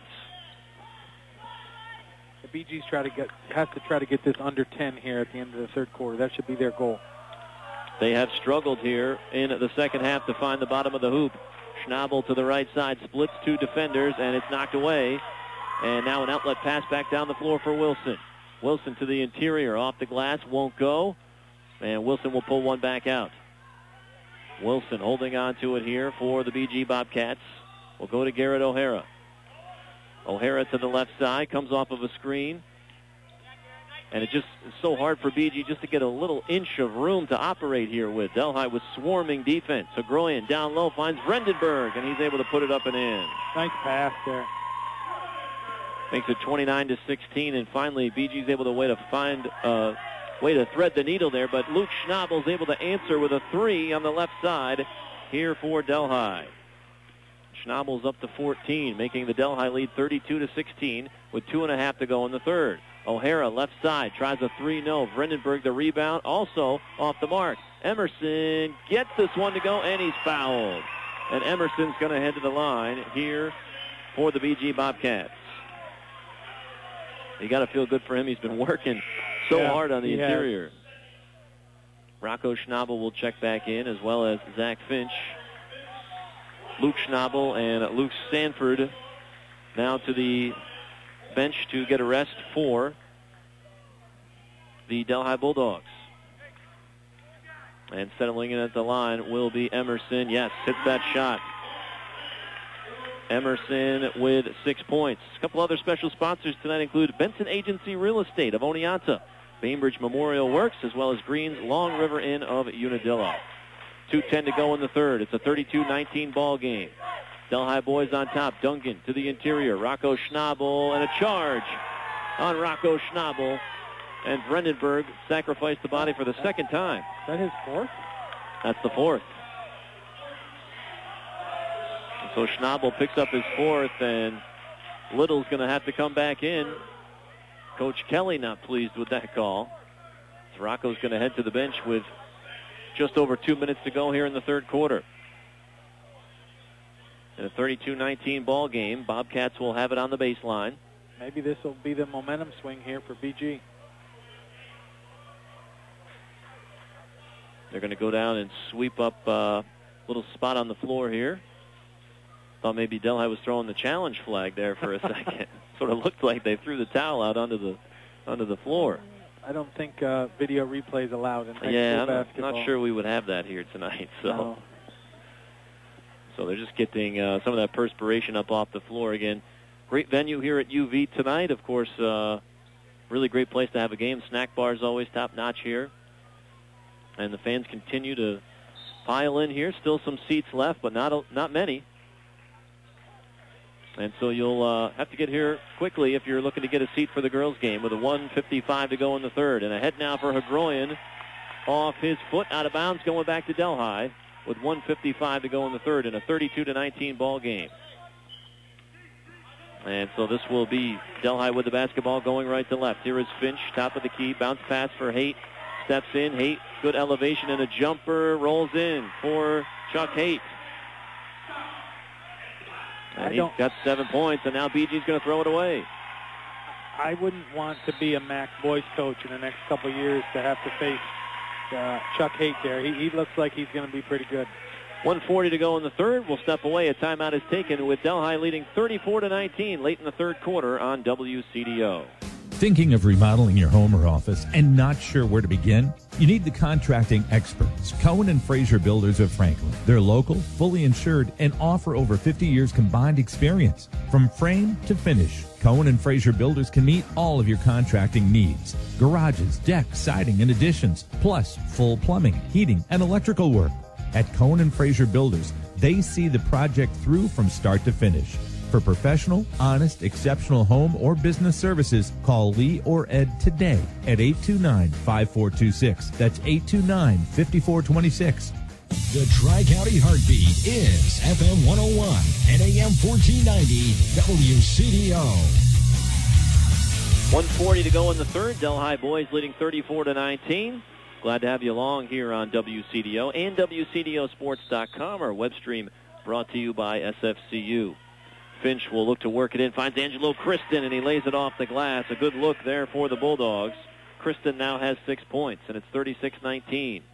The B G's try to get has to try to get this under ten here at the end of the third quarter. That should be their goal. They have struggled here in the second half to find the bottom of the hoop. Schnabel to the right side, splits two defenders, and it's knocked away. And now an outlet pass back down the floor for Wilson. Wilson to the interior, off the glass, won't go. And Wilson will pull one back out. Wilson holding on to it here for the B G Bobcats. Will go to Garrett O'Hara. O'Hara to the left side, comes off of a screen. And it just is so hard for B G just to get a little inch of room to operate here with. Delhi with swarming defense. Hagroyan down low finds Vredenburg, and he's able to put it up and in. Nice pass there. Makes it twenty-nine to sixteen, and finally B G's able to way to find uh, way to thread the needle there. But Luke Schnabel's able to answer with a three on the left side here for Delhi. Schnabel's up to fourteen, making the Delhi lead thirty-two to sixteen with two and a half to go in the third. O'Hara left side tries a three, no. Vredenburg the rebound, also off the mark. Emerson gets this one to go, and he's fouled. And Emerson's going to head to the line here for the B G Bobcats. You got to feel good for him. He's been working so yeah, hard on the has. interior. Rocco Schnabel will check back in, as well as Zach Finch. Luke Schnabel and Luke Sanford now to the bench to get a rest for the Delhi Bulldogs. And settling in at the line will be Emerson. Yes, hits that shot. Emerson with six points. A couple other special sponsors tonight include Benson Agency Real Estate of Oneonta, Bainbridge Memorial Works, as well as Green's Long River Inn of Unadilla. two ten to go in the third. It's a thirty-two nineteen ball game. Delhi boys on top. Dungan to the interior. Rocco Schnabel and a charge on Rocco Schnabel. And Vredenburg sacrificed the body for the second time. Is that his fourth? That's the fourth. And so Schnabel picks up his fourth, and Little's going to have to come back in. Coach Kelly not pleased with that call. So Rocco's going to head to the bench with just over two minutes to go here in the third quarter. In a thirty-two nineteen ball game, Bobcats will have it on the baseline. Maybe this will be the momentum swing here for B G. They're going to go down and sweep up a uh, little spot on the floor here. Thought maybe Delhi was throwing the challenge flag there for a second. Sort of looked like they threw the towel out onto the onto the floor. I don't think uh, video replay is allowed in high yeah, school I'm basketball. not sure we would have that here tonight. So, No. so they're just getting uh, some of that perspiration up off the floor again. Great venue here at U V tonight. Of course, uh, really great place to have a game. Snack bar is always top notch here, and the fans continue to pile in here. Still some seats left, but not a, not many. And so you'll uh, have to get here quickly if you're looking to get a seat for the girls' game with a one fifty-five to go in the third. And ahead now for Hagroyan off his foot, out of bounds, going back to Delhi with one fifty-five to go in the third in a thirty-two to nineteen ball game. And so this will be Delhi with the basketball going right to left. Here is Finch, top of the key, bounce pass for Haight. Steps in, Haight, good elevation and a jumper, rolls in for Chuck Haight. And he's got seven points, and now B G's going to throw it away. I wouldn't want to be a Mac boys coach in the next couple of years to have to face uh, Chuck Haight there. He, he looks like he's going to be pretty good. one forty to go in the third. We'll step away. A timeout is taken with Delhi leading thirty-four to nineteen late in the third quarter on W C D O. Thinking of remodeling your home or office and not sure where to begin? You need the contracting experts, Cohen and Fraser Builders of Franklin. They're local, fully insured, and offer over fifty years combined experience. From frame to finish, Cohen and Fraser Builders can meet all of your contracting needs. Garages, decks, siding, and additions, plus full plumbing, heating, and electrical work. At Cohen and Fraser Builders, they see the project through from start to finish. For professional, honest, exceptional home or business services, call Lee or Ed today at eight two nine, five four two six. That's eight two nine, five four two six. The Tri-County Heartbeat is F M one oh one and A M fourteen ninety W C D O. one forty to go in the third. Delhi boys leading thirty-four to nineteen. Glad to have you along here on W C D O and W C D O sports dot com. Our web stream brought to you by S F C U. Finch will look to work it in, finds Angelo Kristen, and he lays it off the glass. A good look there for the Bulldogs. Kristen now has six points, and it's thirty-six nineteen.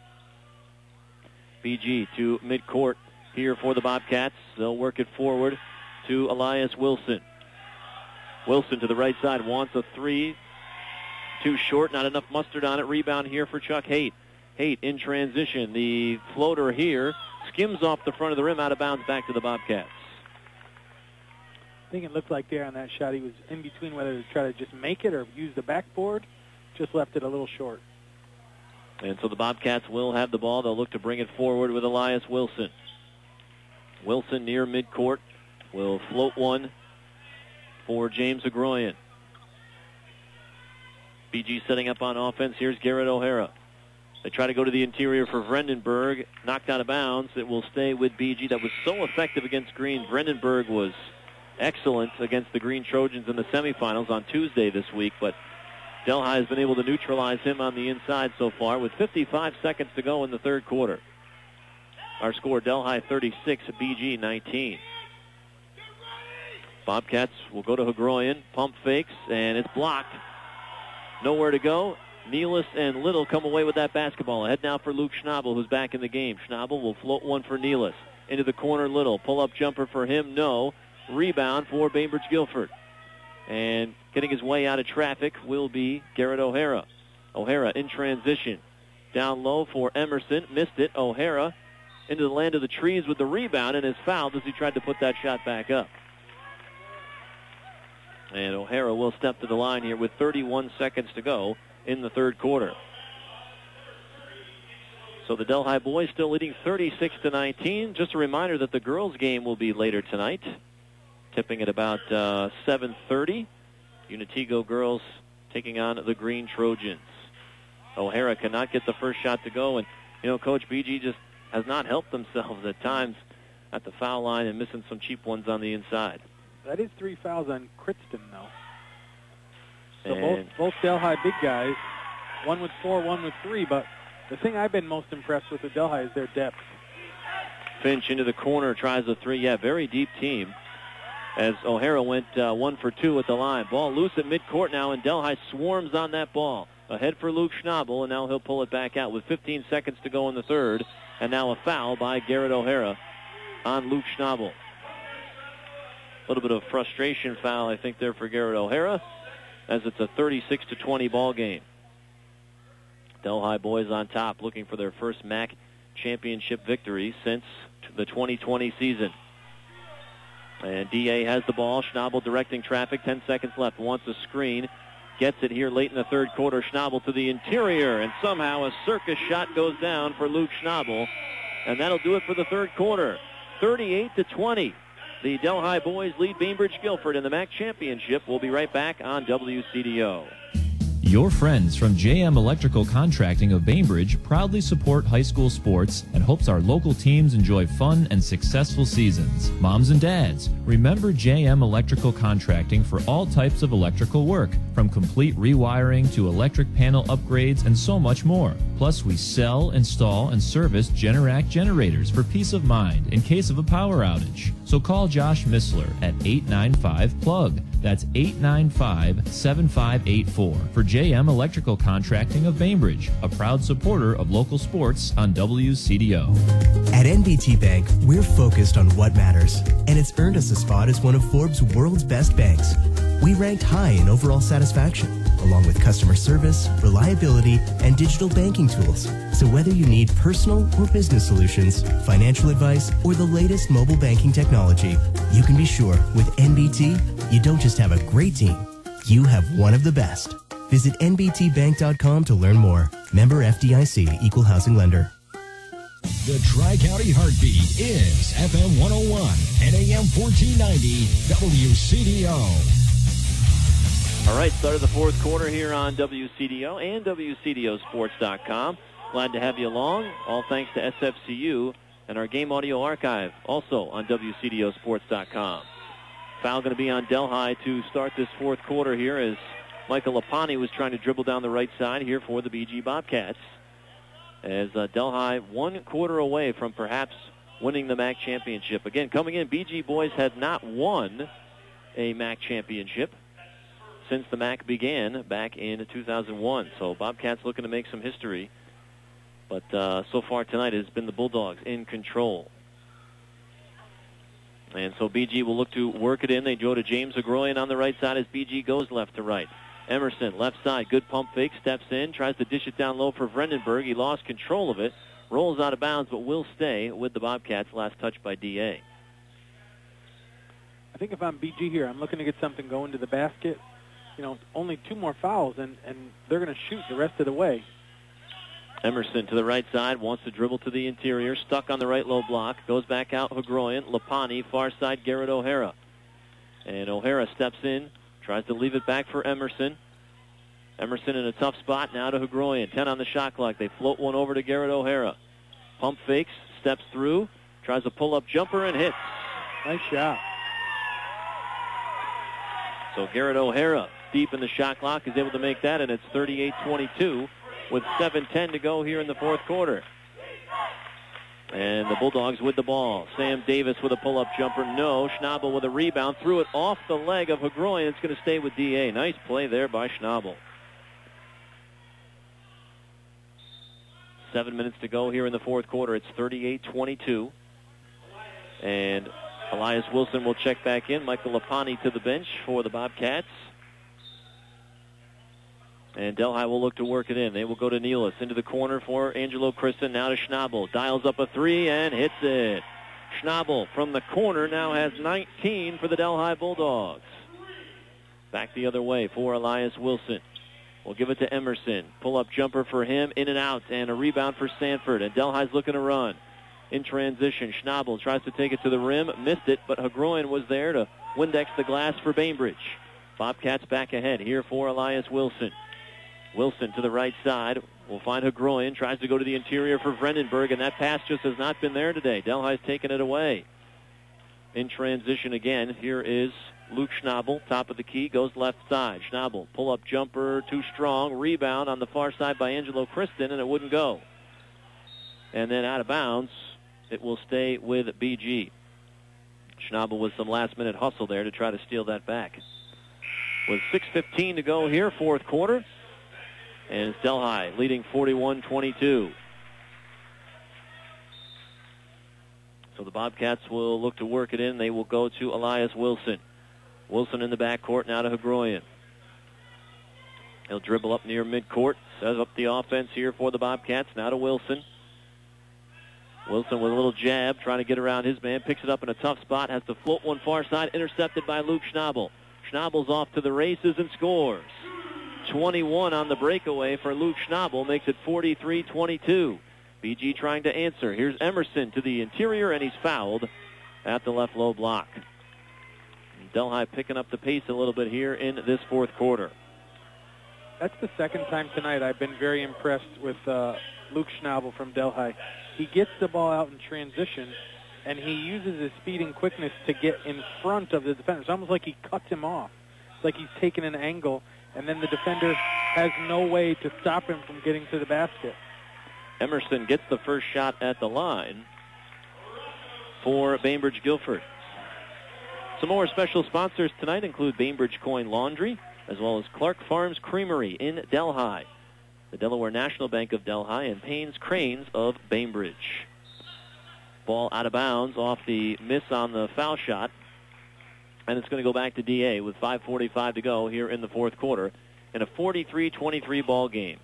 B G to midcourt here for the Bobcats. They'll work it forward to Elias Wilson. Wilson to the right side wants a three. Too short, not enough mustard on it. Rebound here for Chuck Haight. Haight in transition. The floater here skims off the front of the rim, out of bounds back to the Bobcats. I think it looked like there on that shot he was in between whether to try to just make it or use the backboard. Just left it a little short. And so the Bobcats will have the ball. They'll look to bring it forward with Elias Wilson. Wilson near midcourt will float one for James Agroyan. B G setting up on offense. Here's Garrett O'Hara. They try to go to the interior for Vredenburg. Knocked out of bounds. It will stay with B G. That was so effective against Green. Vredenburg was excellent against the Green Trojans in the semifinals on Tuesday this week, but Delhi has been able to neutralize him on the inside so far with fifty-five seconds to go in the third quarter. Our score, Delhi thirty-six, B G nineteen. Bobcats will go to Hagroyan, pump fakes, and it's blocked. Nowhere to go. Nealis and Little come away with that basketball. Ahead now for Luke Schnabel, who's back in the game. Schnabel will float one for Nealis. Into the corner, Little. Pull-up jumper for him, no. Rebound for Bainbridge Guilford. And getting his way out of traffic will be Garrett O'Hara. O'Hara in transition. Down low for Emerson. Missed it. O'Hara into the land of the trees with the rebound and is fouled as he tried to put that shot back up. And O'Hara will step to the line here with thirty-one seconds to go in the third quarter. So the Delhi boys still leading thirty-six to nineteen. Just a reminder that the girls' game will be later tonight, tipping at about uh, seven thirty. Unitigo girls taking on the Green Trojans. O'Hara cannot get the first shot to go, and you know, Coach B G just has not helped themselves at times at the foul line and missing some cheap ones on the inside. That is three fouls on Crichton, though. So And both both Delhi big guys, one with four, one with three. But the thing I've been most impressed with with Delhi is their depth. Finch into the corner, tries a three. Yeah, very deep team. As O'Hara went uh, one for two at the line. Ball loose at midcourt now, and Delhi swarms on that ball. Ahead for Luke Schnabel, and now he'll pull it back out with fifteen seconds to go in the third. And now a foul by Garrett O'Hara on Luke Schnabel. A little bit of frustration foul, I think, there for Garrett O'Hara, as it's a thirty-six to twenty ball game. Delhi boys on top, looking for their first M A C championship victory since the twenty twenty season. And D A has the ball. Schnabel directing traffic. Ten seconds left. Wants a screen. Gets it here late in the third quarter. Schnabel to the interior, and somehow a circus shot goes down for Luke Schnabel, and that'll do it for the third quarter. thirty-eight to twenty. The Delhi boys lead Bainbridge Guilford in the M A C championship. We'll be right back on W C D O. Your friends from J M Electrical Contracting of Bainbridge proudly support high school sports and hopes our local teams enjoy fun and successful seasons. Moms and dads, remember J M Electrical Contracting for all types of electrical work, from complete rewiring to electric panel upgrades and so much more. Plus, we sell, install, and service Generac generators for peace of mind in case of a power outage. So call Josh Missler at eight nine five plug. That's eight nine five, seven five eight four for J M Electrical Contracting of Bainbridge, a proud supporter of local sports on W C D O. At N B T Bank, we're focused on what matters, and it's earned us a spot as one of Forbes' world's best banks. We ranked high in overall satisfaction, along with customer service, reliability, and digital banking tools. So whether you need personal or business solutions, financial advice, or the latest mobile banking technology, you can be sure with N B T, you don't just have a great team, you have one of the best. Visit N B T bank dot com to learn more. Member F D I C, Equal Housing Lender. The Tri-County Heartbeat is F M one oh one and A M fourteen ninety W C D O. All right, start of the fourth quarter here on W C D O and W C D O sports dot com. Glad to have you along. All thanks to S F C U and our game audio archive, also on W C D O sports dot com. Foul going to be on Delhi to start this fourth quarter here as Michael Lapani was trying to dribble down the right side here for the B G Bobcats. As uh, Delhi one quarter away from perhaps winning the M A C championship. Again, coming in, B G boys had not won a M A C championship since the M A C began back in two thousand one. So Bobcats looking to make some history. But uh, so far tonight has been the Bulldogs in control. And so B G will look to work it in. They go to James Agroyan on the right side as B G goes left to right. Emerson, left side, good pump fake, steps in, tries to dish it down low for Vredenberg. He lost control of it, rolls out of bounds, but will stay with the Bobcats. Last touch by D A. I think if I'm B G here, I'm looking to get something going to the basket. You know, only two more fouls, and, and they're going to shoot the rest of the way. Emerson to the right side, wants to dribble to the interior, stuck on the right low block, goes back out, Hagroyan, Lapani, far side, Garrett O'Hara. And O'Hara steps in, tries to leave it back for Emerson. Emerson in a tough spot, now to Hagroyan, ten on the shot clock. They float one over to Garrett O'Hara. Pump fakes, steps through, tries a pull-up jumper and hits. Nice shot. So Garrett O'Hara, deep in the shot clock, is able to make that, and it's thirty-eight twenty-two. With seven ten to go here in the fourth quarter. And the Bulldogs with the ball. Sam Davis with a pull-up jumper. No. Schnabel with a rebound. Threw it off the leg of Hagroyan. It's going to stay with D A. Nice play there by Schnabel. Seven minutes to go here in the fourth quarter. It's thirty-eight twenty-two. And Elias Wilson will check back in. Michael Lapani to the bench for the Bobcats. And Delhi will look to work it in. They will go to Nealis into the corner for Angelo Christen. Now to Schnabel. Dials up a three and hits it. Schnabel from the corner now has nineteen for the Delhi Bulldogs. Back the other way for Elias Wilson. We'll give it to Emerson. Pull-up jumper for him. In and out. And a rebound for Sanford. And Delhi's looking to run. In transition, Schnabel tries to take it to the rim. Missed it, but Hagroyan was there to Windex the glass for Bainbridge. Bobcats back ahead here for Elias Wilson. Wilson to the right side. We'll find Hagroyan. Tries to go to the interior for Vredenberg, and that pass just has not been there today. Delhi's taken it away. In transition again, here is Luke Schnabel, top of the key, goes left side. Schnabel, pull-up jumper, too strong. Rebound on the far side by Angelo Christen, and it wouldn't go. And then out of bounds, it will stay with B G. Schnabel with some last-minute hustle there to try to steal that back. With six fifteen to go here, fourth quarter. And it's Delhi leading forty-one twenty-two. So the Bobcats will look to work it in. They will go to Elias Wilson. Wilson in the backcourt now to Hagroyan. He'll dribble up near midcourt. Sets up the offense here for the Bobcats. Now to Wilson. Wilson with a little jab, trying to get around his man. Picks it up in a tough spot. Has to float one far side. Intercepted by Luke Schnabel. Schnabel's off to the races and scores. twenty-one on the breakaway for Luke Schnabel. Makes it forty-three twenty-two. B G trying to answer. Here's Emerson to the interior, and he's fouled at the left low block. Delhi picking up the pace a little bit here in this fourth quarter. that's the second time tonight I've been very impressed with uh, Luke Schnabel from Delhi. He gets the ball out in transition, and he uses his speed and quickness to get in front of the defender. It's almost like he cuts him off. It's like he's taking an angle, and then the defender has no way to stop him from getting to the basket. Emerson gets the first shot at the line for Bainbridge Guilford. Some more special sponsors tonight include Bainbridge Coin Laundry, as well as Clark Farms Creamery in Delhi, the Delaware National Bank of Delhi, and Payne's Cranes of Bainbridge. Ball out of bounds off the miss on the foul shot, and it's going to go back to D A with five forty-five to go here in the fourth quarter in a forty-three twenty-three ball game.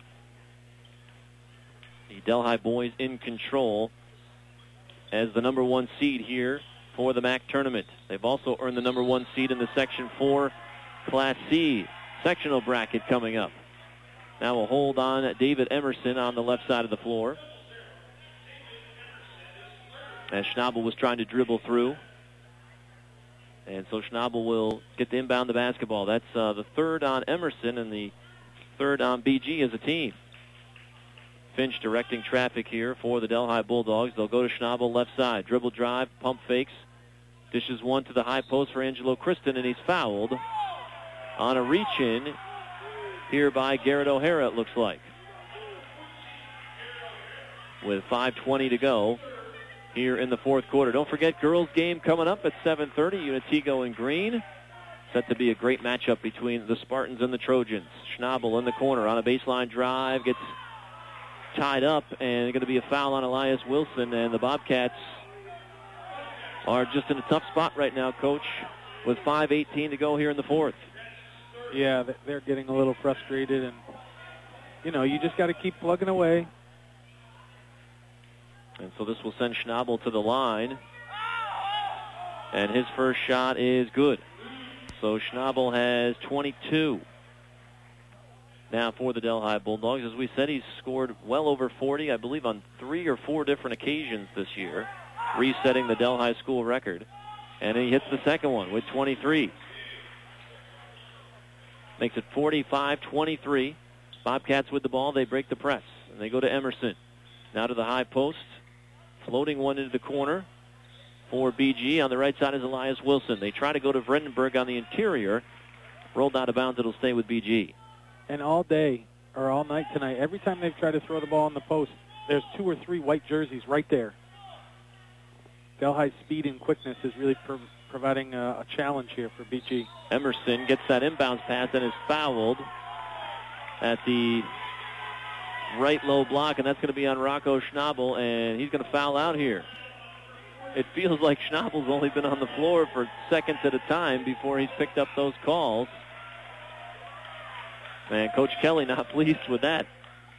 The Delhi boys in control as the number one seed here for the M A C tournament. They've also earned the number one seed in the Section four Class C sectional bracket coming up. Now we'll hold on David Emerson on the left side of the floor, as Schnabel was trying to dribble through. And so Schnabel will get to inbound the basketball. That's uh, the third on Emerson and the third on B G as a team. Finch directing traffic here for the Delhi Bulldogs. They'll go to Schnabel left side. Dribble drive, pump fakes. Dishes one to the high post for Angelo Kristen, and he's fouled on a reach-in here by Garrett O'Hara, it looks like. With five twenty to go here in the fourth quarter. Don't forget, girls game coming up at seven thirty. Unitigo and Green. Set to be a great matchup between the Spartans and the Trojans. Schnabel in the corner on a baseline drive. Gets tied up, and going to be a foul on Elias Wilson. And the Bobcats are just in a tough spot right now, Coach, with five eighteen to go here in the fourth. Yeah, they're getting a little frustrated, and, you know, you just got to keep plugging away. And so this will send Schnabel to the line. And his first shot is good. So Schnabel has twenty-two. Now for the Delhi Bulldogs. As we said, he's scored well over forty, I believe, on three or four different occasions this year, resetting the Delhi school record. And he hits the second one with twenty-three. Makes it forty-five twenty-three. Bobcats with the ball. They break the press, and they go to Emerson. Now to the high post. Floating one into the corner for B G. On the right side is Elias Wilson. They try to go to Vredenberg on the interior. Rolled out of bounds. It'll stay with B G. And all day, or all night tonight, every time they've tried to throw the ball on the post, there's two or three white jerseys right there. Delhi's speed and quickness is really pro- providing a, a challenge here for B G. Emerson gets that inbounds pass and is fouled at the right low block, and that's going to be on Rocco Schnabel, and he's going to foul out here. It feels like Schnabel's only been on the floor for seconds at a time before he's picked up those calls. And Coach Kelly not pleased with that.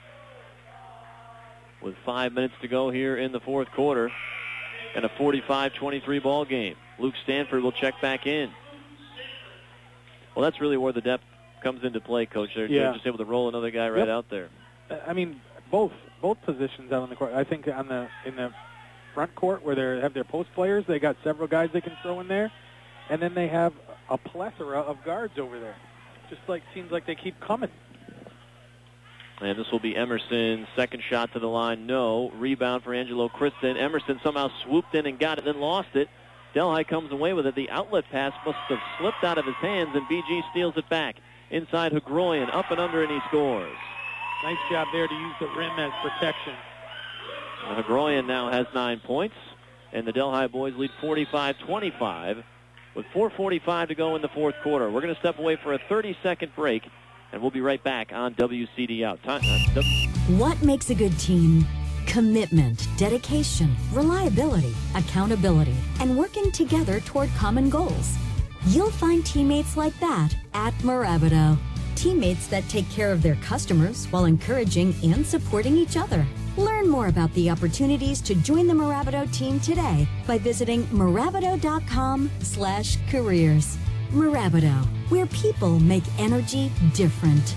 With five minutes to go here in the fourth quarter and a forty-five twenty-three ball game. Luke Stanford will check back in. Well, that's really where the depth comes into play, Coach. They're, yeah. they're just able to roll another guy right yep. out there. I mean, both both positions out on the court. I think on the in the front court where they have their post players, they got several guys they can throw in there, and then they have a plethora of guards over there. Just like seems like they keep coming. And this will be Emerson's second shot to the line. No. Rebound for Angelo Kristen. Emerson somehow swooped in and got it, then lost it. Delhi comes away with it. The outlet pass must have slipped out of his hands, and B G steals it back. Inside Hagroyan, up and under, and he scores. Nice job there to use the rim as protection. Hagroyan now has nine points, and the Delhi boys lead forty-five twenty-five with four forty-five to go in the fourth quarter. We're going to step away for a thirty-second break, and we'll be right back on W C D Out. Time, uh, w- What makes a good team? Commitment, dedication, reliability, accountability, and working together toward common goals. You'll find teammates like that at Mirabito. Teammates that take care of their customers while encouraging and supporting each other. Learn more about the opportunities to join the Mirabito team today by visiting Mirabito.com slash careers. Mirabito, where people make energy different.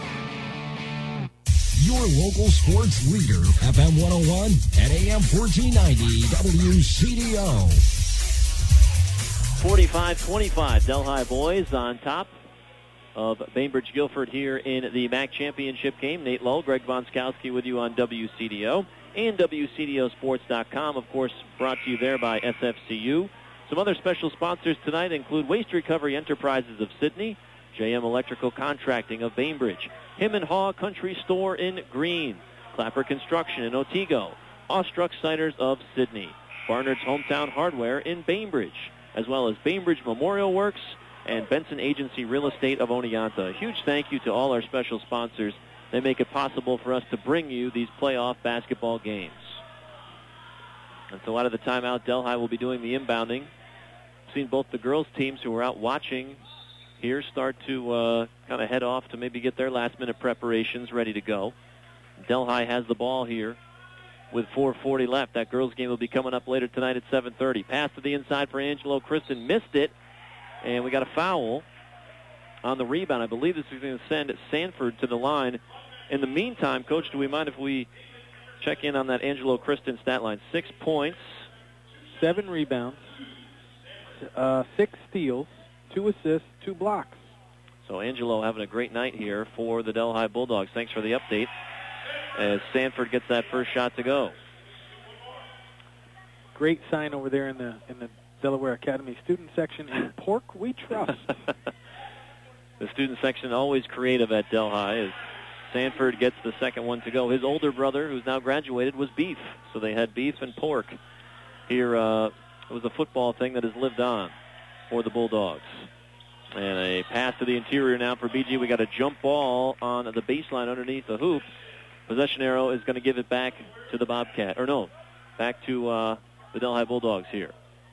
Your local sports leader, F M one oh one and A M fourteen ninety W C D O. forty-five twenty-five, Delhi boys on top of Bainbridge Guilford here in the M A C Championship game. Nate Lull, Greg Von Skowski with you on W C D O and W C D O Sports dot com, of course, brought to you there by S F C U. Some other special sponsors tonight include Waste Recovery Enterprises of Sidney, J M Electrical Contracting of Bainbridge, Him and Haw Country Store in Greene, Clapper Construction in Otsego, Awestruck Ciders of Sidney, Barnard's Hometown Hardware in Bainbridge, as well as Bainbridge Memorial Works and Benson Agency Real Estate of Oneonta. A huge thank you to all our special sponsors. They make it possible for us to bring you these playoff basketball games. And so out of the timeout, Delhi will be doing the inbounding. I've seen both the girls' teams who were out watching here start to uh, kind of head off to maybe get their last-minute preparations ready to go. Delhi has the ball here with four forty left. That girls' game will be coming up later tonight at seven thirty. Pass to the inside for Angelo Kristen. Missed it, and we got a foul on the rebound. I believe this is going to send Sanford to the line. In the meantime, Coach, do we mind if we check in on that Angelo Kristen stat line? Six points. Seven rebounds, uh, six steals, two assists, two blocks. So Angelo having a great night here for the Delhi Bulldogs. Thanks for the update as Sanford gets that first shot to go. Great sign over there in the in the Delaware Academy student section. In Pork We Trust. The student section always creative at Delhi as Sanford gets the second one to go. His older brother, who's now graduated, was Beef. So they had Beef and Pork. Here, uh, it was a football thing that has lived on for the Bulldogs. And a pass to the interior now for B G. We got a jump ball on the baseline underneath the hoop. Possession arrow is going to give it back to the Bobcat. Or no, back to uh, the Delhi Bulldogs here.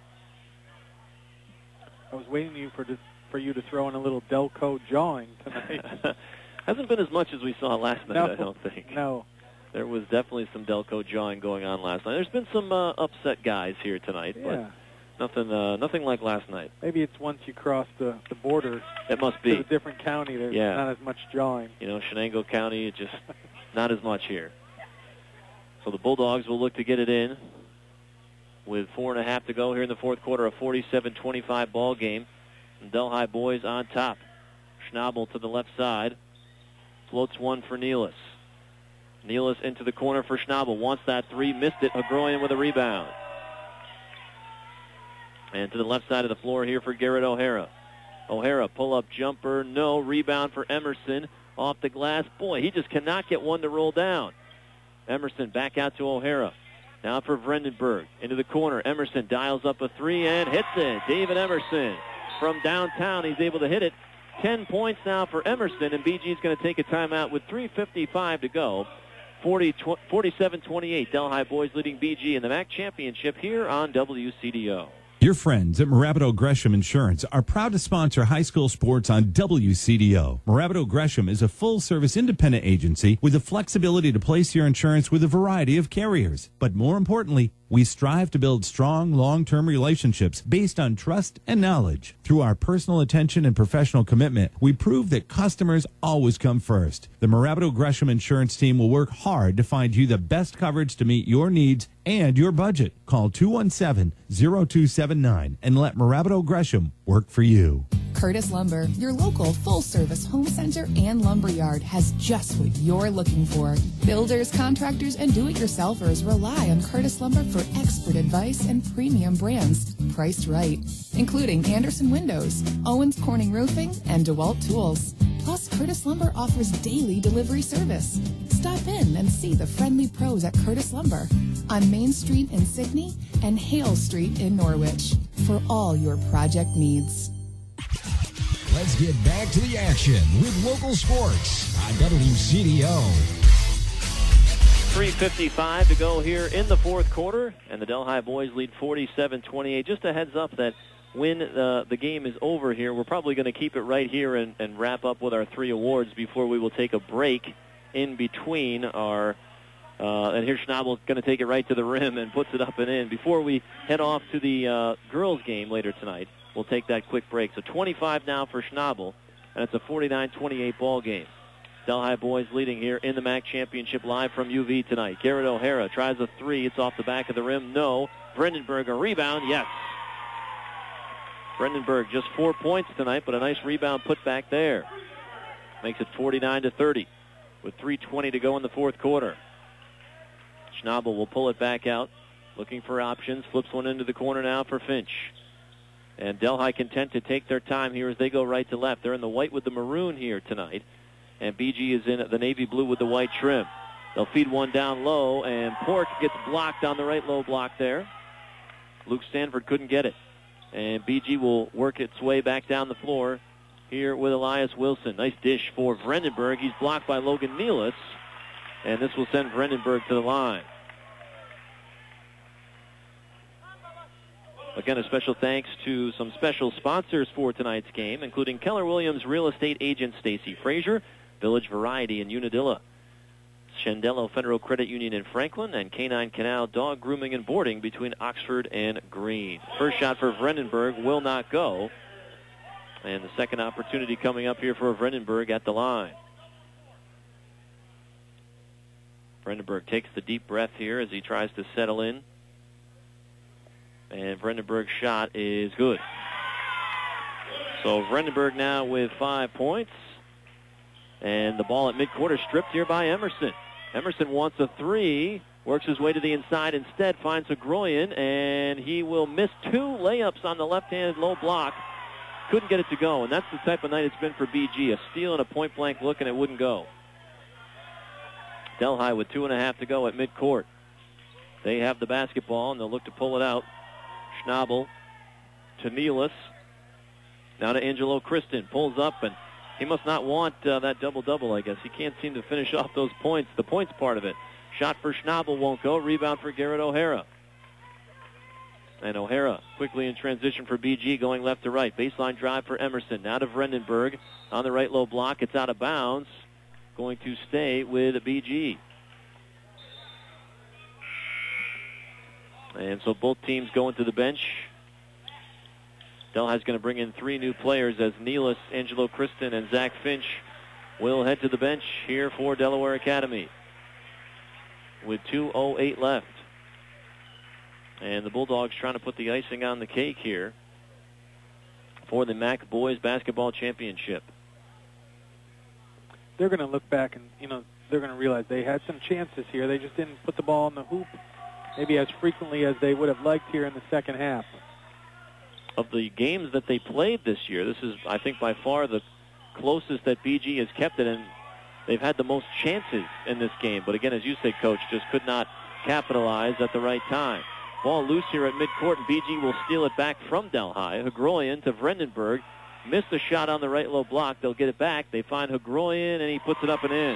I was waiting you for, to, for you to throw in a little Delco jawing tonight. Hasn't been as much as we saw last night, no, I don't think. No. There was definitely some Delco jawing going on last night. There's been some uh, upset guys here tonight, yeah. but nothing uh, nothing like last night. Maybe it's once you cross the, the border it must be. to a different county, there's yeah. not as much jawing. You know, Shenango County, it just not as much here. So the Bulldogs will look to get it in with four and a half to go here in the fourth quarter, a forty-seven twenty-five ball game. And Delhi boys on top. Schnabel to the left side. Floats one for Nealis. Nealis into the corner for Schnabel. Wants that three. Missed it. Hagroyan with a rebound. And to the left side of the floor here for Garrett O'Hara. O'Hara, pull-up jumper. No. Rebound for Emerson. Off the glass. Boy, he just cannot get one to roll down. Emerson back out to O'Hara. Now for Vredenberg. Into the corner. Emerson dials up a three and hits it. David Emerson from downtown. He's able to hit it. Ten points now for Emerson, and B G's going to take a timeout with three fifty-five to go. forty-seven twenty-eight, Delhi boys leading B G in the M A C championship here on W C D O. Your friends at Moravido Gresham Insurance are proud to sponsor high school sports on W C D O. Moravido Gresham is a full-service independent agency with the flexibility to place your insurance with a variety of carriers. But more importantly, we strive to build strong, long-term relationships based on trust and knowledge. Through our personal attention and professional commitment, we prove that customers always come first. The Moravido Gresham Insurance team will work hard to find you the best coverage to meet your needs and your budget. Call two one seven, zero two seven nine and let Moravido Gresham work for you. Curtis Lumber, your local full-service home center and lumber yard, has just what you're looking for. Builders, contractors, and do-it-yourselfers rely on Curtis Lumber for expert advice and premium brands priced right, including Anderson Windows, Owens Corning Roofing, and DeWalt Tools. Plus, Curtis Lumber offers daily delivery service. Stop in and see the friendly pros at Curtis Lumber on Main Street in Sydney and Hale Street in Norwich for all your project needs. Let's get back to the action with local sports on W C D O. three fifty-five to go here in the fourth quarter, and the Delhi boys lead forty-seven twenty-eight. Just a heads up that when uh, the game is over here, we're probably going to keep it right here and, and wrap up with our three awards before we will take a break in between our uh, and here's Schnabel going to take it right to the rim and puts it up and in. Before we head off to the uh, girls' game later tonight, we'll take that quick break. So twenty-five now for Schnabel, and it's a forty-nine twenty-eight ball game. Delhi boys leading here in the M A C championship live from U V tonight. Garrett O'Hara tries a three. It's off the back of the rim. No. Vredenberg, a rebound. Yes. Vredenberg just four points tonight, but a nice rebound put back there. Makes it forty-nine to thirty with three twenty to go in the fourth quarter. Schnabel will pull it back out, looking for options. Flips one into the corner now for Finch. And Delhi content to take their time here as they go right to left. They're in the white with the maroon here tonight. And B G is in the navy blue with the white trim. They'll feed one down low, and Pork gets blocked on the right low block there. Luke Stanford couldn't get it. And B G will work its way back down the floor here with Elias Wilson. Nice dish for Vredenberg. He's blocked by Logan Nealis. And this will send Vredenberg to the line. Again, a special thanks to some special sponsors for tonight's game, including Keller Williams Real Estate Agent Stacy Frazier, Village Variety in Unadilla, Shendello Federal Credit Union in Franklin, and Canine Canal Dog Grooming and Boarding between Oxford and Green. First shot for Vredenberg will not go. And the second opportunity coming up here for Vredenberg at the line. Vredenberg takes the deep breath here as he tries to settle in. And Vredenberg's shot is good. So Vredenberg now with five points. And the ball at midcourt is stripped here by Emerson. Emerson wants a three. Works his way to the inside. Instead finds Hagroyan. And he will miss two layups on the left-hand low block. Couldn't get it to go. And that's the type of night it's been for B G. A steal and a point-blank look, and it wouldn't go. Delhi with two and a half to go at midcourt. They have the basketball, and they'll look to pull it out. Schnabel to Nealis. Now to Angelo Kristen. Pulls up, and he must not want uh, that double-double, I guess. He can't seem to finish off those points, the points part of it. Shot for Schnabel won't go. Rebound for Garrett O'Hara. And O'Hara quickly in transition for B G, going left to right. Baseline drive for Emerson. Now to Vredenberg on the right low block. It's out of bounds. Going to stay with B G. And so both teams going to the bench. Delhi's going to bring in three new players as Nealis, Angelo Kristen, and Zach Finch will head to the bench here for Delaware Academy with two oh eight left. And the Bulldogs trying to put the icing on the cake here for the M A C Boys Basketball Championship. They're going to look back and, you know, they're going to realize they had some chances here. They just didn't put the ball in the hoop maybe as frequently as they would have liked here in the second half. Of the games that they played this year, this is, I think, by far the closest that B G has kept it, and they've had the most chances in this game. But again, as you say, Coach, just could not capitalize at the right time. Ball loose here at midcourt, and B G will steal it back from Delhi. Hagroyan to Vredenberg. Missed the shot on the right low block. They'll get it back. They find Hagroyan, and he puts it up and in.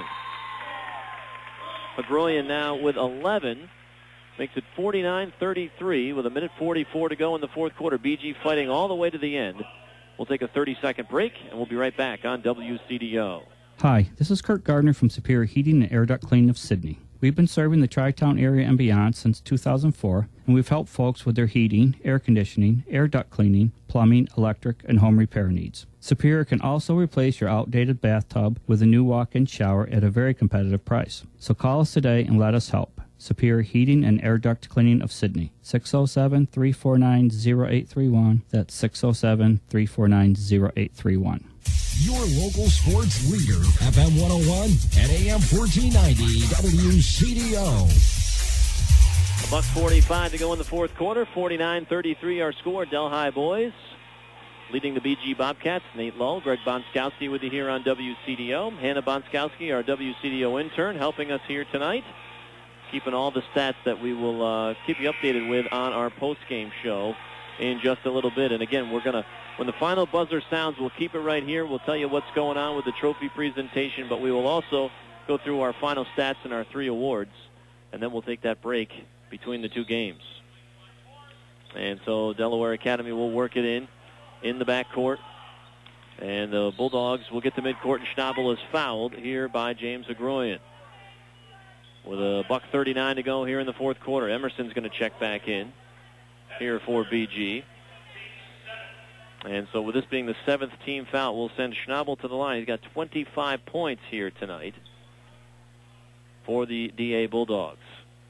Hagroyan now with eleven. Makes it forty-nine thirty-three with a minute forty-four to go in the fourth quarter. B G fighting all the way to the end. We'll take a thirty-second break, and we'll be right back on W C D O. Hi, this is Kurt Gardner from Superior Heating and Air Duct Cleaning of Sydney. We've been serving the Tri-Town area and beyond since two thousand four, and we've helped folks with their heating, air conditioning, air duct cleaning, plumbing, electric, and home repair needs. Superior can also replace your outdated bathtub with a new walk-in shower at a very competitive price. So call us today and let us help. Superior Heating and Air Duct Cleaning of Sydney, six oh seven, three four nine, oh eight three one. That's six oh seven, three four nine, oh eight three one. Your local sports leader, F M one oh one and A M fourteen ninety W C D O. A buck forty-five to go in the fourth quarter. forty-nine thirty-three our score. Delhi boys leading the B G Bobcats. Nate Lull, Greg Bonskowski with you here on W C D O. Hannah Bonskowski, our W C D O intern, helping us here tonight. Keeping all the stats that we will uh, keep you updated with on our post-game show in just a little bit. And again, we're going to, when the final buzzer sounds, we'll keep it right here. We'll tell you what's going on with the trophy presentation, but we will also go through our final stats and our three awards, and then we'll take that break between the two games. And so Delaware Academy will work it in, in the backcourt. And the Bulldogs will get to midcourt, and Schnabel is fouled here by James Hagroyan. With a buck thirty-nine to go here in the fourth quarter. Emerson's going to check back in here for B G. And so with this being the seventh team foul, we'll send Schnabel to the line. He's got twenty-five points here tonight for the D A Bulldogs.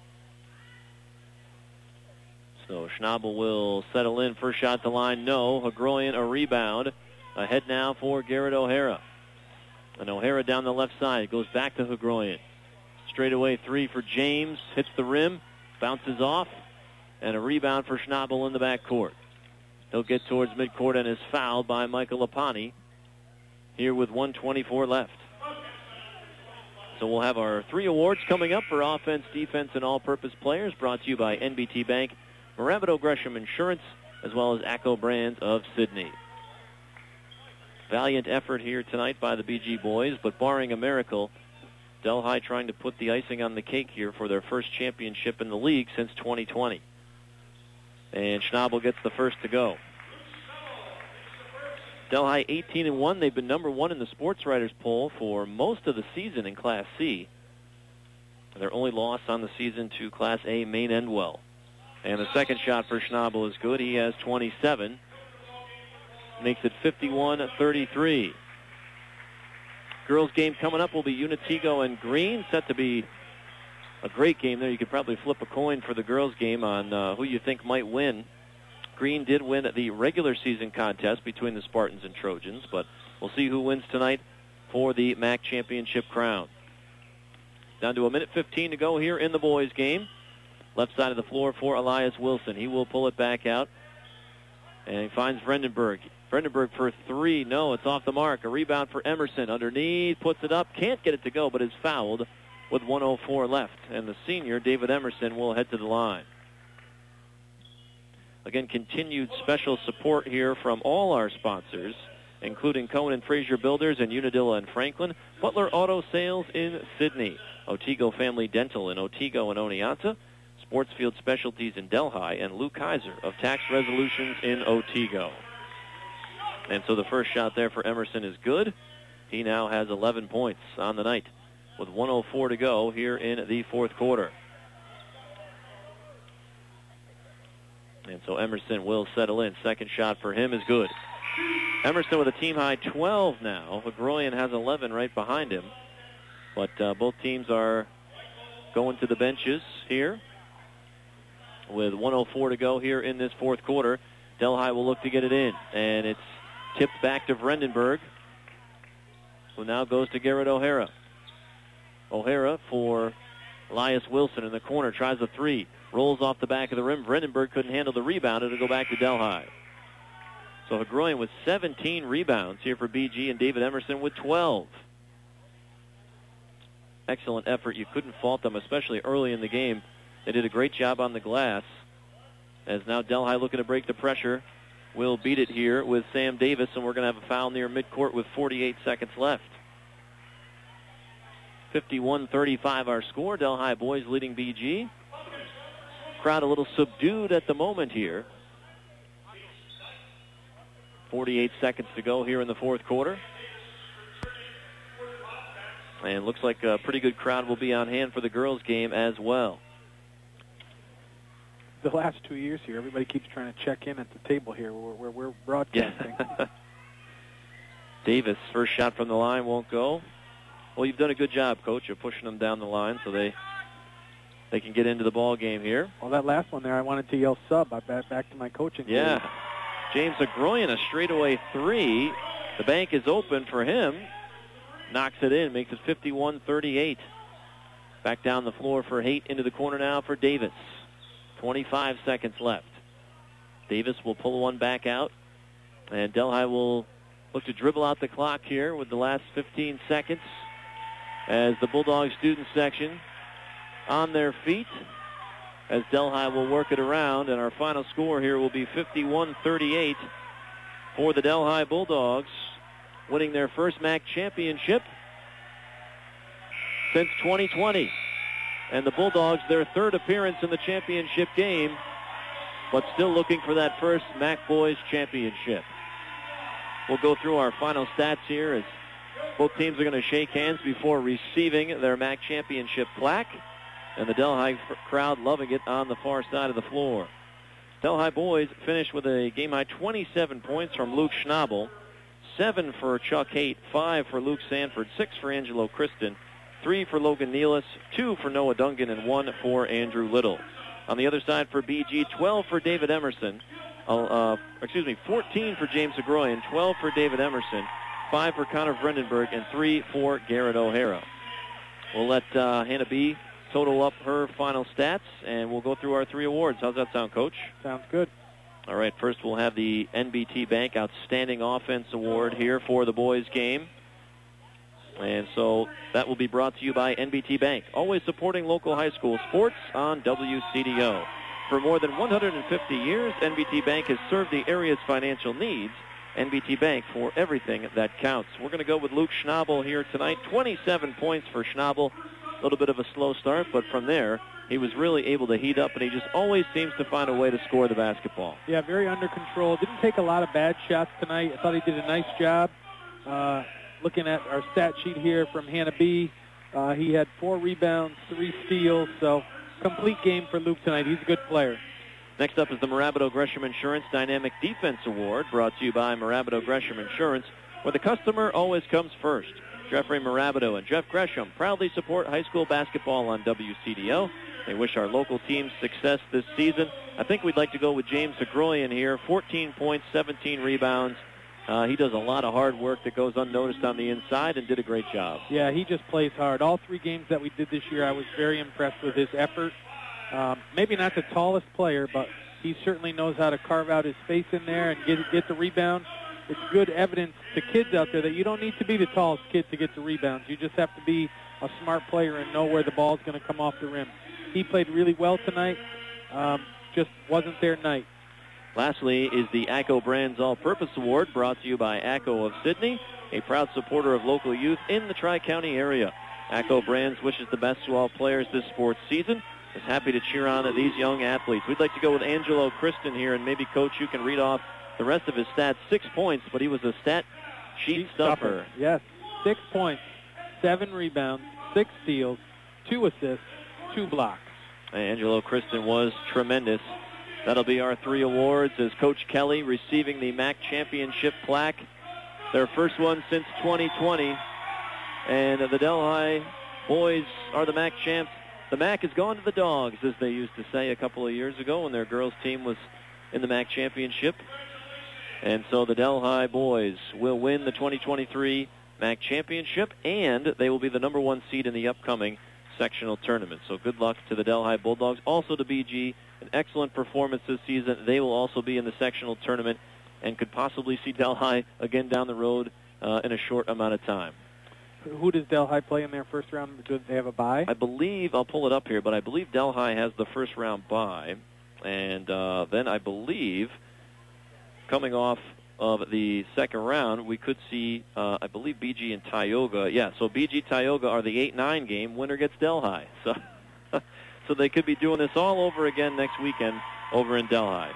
So Schnabel will settle in. First shot to line, no. Hagroyan a rebound. Ahead now for Garrett O'Hara. And O'Hara down the left side. Goes back to Hagroyan. Straightaway three for James. Hits the rim. Bounces off. And a rebound for Schnabel in the backcourt. He'll get towards midcourt and is fouled by Michael Lapani here with one twenty-four left. So we'll have our three awards coming up for offense, defense, and all-purpose players, brought to you by N B T Bank, Moravito Gresham Insurance, as well as ACCO Brands of Sydney. Valiant effort here tonight by the B G boys, but barring a miracle, Delhi trying to put the icing on the cake here for their first championship in the league since twenty twenty. And Schnabel gets the first to go. Delhi eighteen and one. They've been number one in the Sports Writers poll for most of the season in Class C. Their only loss on the season to Class A Maine Endwell. And the second shot for Schnabel is good. He has twenty-seven. Makes it fifty-one thirty-three. Girls game coming up will be Unitigo and Green. Set to be a great game there. You could probably flip a coin for the girls game on uh, who you think might win. Green did win the regular season contest between the Spartans and Trojans, but we'll see who wins tonight for the M A C championship crown. Down to a minute fifteen to go here in the boys game. Left side of the floor for Elias Wilson. He will pull it back out. And he finds Vredenberg. Vredenberg for three. No, it's off the mark. A rebound for Emerson. Underneath, puts it up. Can't get it to go, but is fouled with one oh four left. And the senior, David Emerson, will head to the line. Again, continued special support here from all our sponsors, including Cohen and Fraser Builders and Unadilla and Franklin, Butler Auto Sales in Sydney, Otago Family Dental in Otago and Oneonta, Sportsfield Specialties in Delhi, and Lou Kaiser of Tax Resolutions in Otago. And so the first shot there for Emerson is good. He now has eleven points on the night with one oh four to go here in the fourth quarter. And so Emerson will settle in. Second shot for him is good. Emerson with a team-high twelve now. Hagroyan has eleven right behind him. But uh, both teams are going to the benches here with one oh four to go here in this fourth quarter. Delhi will look to get it in. And it's tipped back to Vredenberg, who now goes to Garrett O'Hara. O'Hara for Elias Wilson in the corner. Tries a three. Rolls off the back of the rim. Vredenberg couldn't handle the rebound. It'll go back to Delhi. So Hagroyan with seventeen rebounds here for B G, and David Emerson with twelve. Excellent effort. You couldn't fault them, especially early in the game. They did a great job on the glass. As now Delhi looking to break the pressure. Will beat it here with Sam Davis, and we're going to have a foul near midcourt with forty-eight seconds left. fifty-one thirty-five our score. Delhi boys leading B G. Crowd a little subdued at the moment here. forty-eight seconds to go here in the fourth quarter. And looks like a pretty good crowd will be on hand for the girls' game as well. The last two years here, everybody keeps trying to check in at the table here where we're, we're broadcasting. Yeah. Davis, first shot from the line won't go. Well, you've done a good job, Coach, of pushing them down the line so they they can get into the ball game here. Well, that last one there, I wanted to yell sub. I back, back to my coaching. Yeah. Career. James Hagroyan, a straightaway three. The bank is open for him. Knocks it in, makes it fifty-one thirty-eight. Back down the floor for Haight, into the corner now for Davis. twenty-five seconds left. Davis will pull one back out, and Delhi will look to dribble out the clock here with the last fifteen seconds as the Bulldogs student section on their feet as Delhi will work it around, and our final score here will be fifty-one thirty-eight for the Delhi Bulldogs, winning their first M A C championship since twenty twenty. And the Bulldogs, their third appearance in the championship game, but still looking for that first M A C Boys championship. We'll go through our final stats here as both teams are going to shake hands before receiving their M A C championship plaque. And the Delhi crowd loving it on the far side of the floor. Delhi boys finished with a game-high twenty-seven points from Luke Schnabel, seven for Chuck Haight, five for Luke Sanford, six for Angelo Kristen, three for Logan Nealis, two for Noah Duncan, and one for Andrew Little. On the other side for B G, twelve for David Emerson, uh, uh, excuse me, fourteen for James Hagroyan, twelve for David Emerson, five for Connor Vredenberg, and three for Garrett O'Hara. We'll let uh, Hannah B. total up her final stats, and we'll go through our three awards. How's that sound, Coach? Sounds good. All right, first we'll have the N B T Bank Outstanding Offense Award here for the boys' game. And so that will be brought to you by N B T Bank, always supporting local high school sports on W C D O. For more than one hundred fifty years, N B T Bank has served the area's financial needs. N B T Bank, for everything that counts. We're going to go with Luke Schnabel here tonight. twenty-seven points for Schnabel. A little bit of a slow start, but from there, he was really able to heat up, and he just always seems to find a way to score the basketball. Yeah, very under control. Didn't take a lot of bad shots tonight. I thought he did a nice job. Uh, looking at our stat sheet here from Hannah B., uh, he had four rebounds, three steals, so complete game for Luke tonight. He's a good player. Next up is the Marabito Gresham Insurance Dynamic Defense Award, brought to you by Marabito Gresham Insurance, where the customer always comes first. Jeffrey Marabito and Jeff Gresham proudly support high school basketball on W C D O. They wish our local teams success this season. I think we'd like to go with James Zagroyan here. fourteen points, seventeen rebounds. Uh, he does a lot of hard work that goes unnoticed on the inside and did a great job. Yeah, he just plays hard. All three games that we did this year, I was very impressed with his effort. Um, maybe not the tallest player, but he certainly knows how to carve out his space in there and get get the rebound. It's good evidence to kids out there that you don't need to be the tallest kid to get the rebounds. You just have to be a smart player and know where the ball's going to come off the rim. He played really well tonight. Um, just wasn't their night. Lastly is the A C O Brands All-Purpose Award, brought to you by A C O of Sidney, a proud supporter of local youth in the Tri-County area. A C O Brands wishes the best to all players this sports season. Is happy to cheer on these young athletes. We'd like to go with Angelo Kristen here, and maybe, Coach, you can read off the rest of his stats. Six points, but he was a stat sheet stuffer. Yes, six points, seven rebounds, six steals, two assists, two blocks. Angelo Kristen was tremendous. That'll be our three awards as Coach Kelly receiving the M A C Championship plaque. Their first one since twenty twenty. And the Delhi boys are the M A C champs. The M A C has gone to the dogs, as they used to say a couple of years ago when their girls' team was in the M A C Championship. And so the Delhi boys will win the twenty twenty-three M A C Championship, and they will be the number one seed in the upcoming sectional tournament. So good luck to the Delhi Bulldogs. Also to B G, an excellent performance this season. They will also be in the sectional tournament and could possibly see Delhi again down the road uh, in a short amount of time. Who does Delhi play in their first round? Do they have a bye? I believe, I'll pull it up here, but I believe Delhi has the first round bye. And uh, then I believe, coming off of the second round, we could see, uh, I believe, B G and Tioga. Yeah, so B G Tioga are the eight nine game. Winner gets Delhi. So, so they could be doing this all over again next weekend over in Delhi.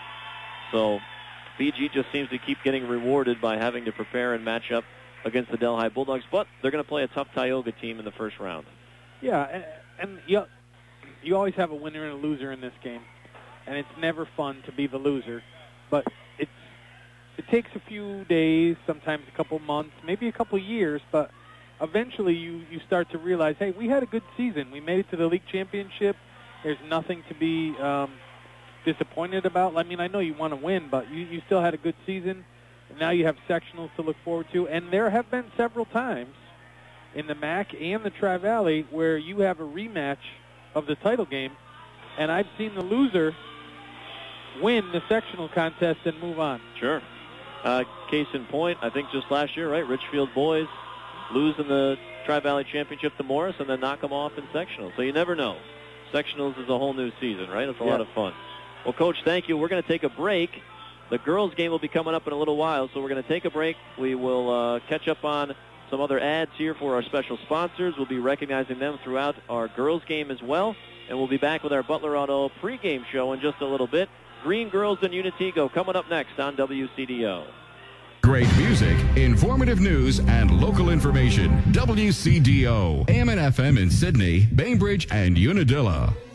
So B G just seems to keep getting rewarded by having to prepare and match up against the Delhi Bulldogs, but they're going to play a tough Tioga team in the first round. Yeah, and, and you, you always have a winner and a loser in this game, and it's never fun to be the loser, but it's, it takes a few days, sometimes a couple months, maybe a couple years, but eventually you, you start to realize, hey, we had a good season. We made it to the league championship. There's nothing to be um, disappointed about. I mean, I know you want to win, but you, you still had a good season. Now you have sectionals to look forward to, and there have been several times in the M A C and the Tri-Valley where you have a rematch of the title game, and I've seen the loser win the sectional contest and move on. Sure. Uh, case in point, I think just last year, right, Richfield boys lose in the Tri-Valley Championship to Morris and then knock them off in sectionals. So you never know. Sectionals is a whole new season, right? It's a yeah. lot of fun. Well, Coach, thank you. We're going to take a break. The girls' game will be coming up in a little while, so we're going to take a break. We will uh, catch up on some other ads here for our special sponsors. We'll be recognizing them throughout our girls' game as well, and we'll be back with our Butler Auto pregame show in just a little bit. Green Girls and Unitigo coming up next on W C D O. Great music, informative news, and local information. W C D O, A M and F M in Sydney, Bainbridge, and Unadilla.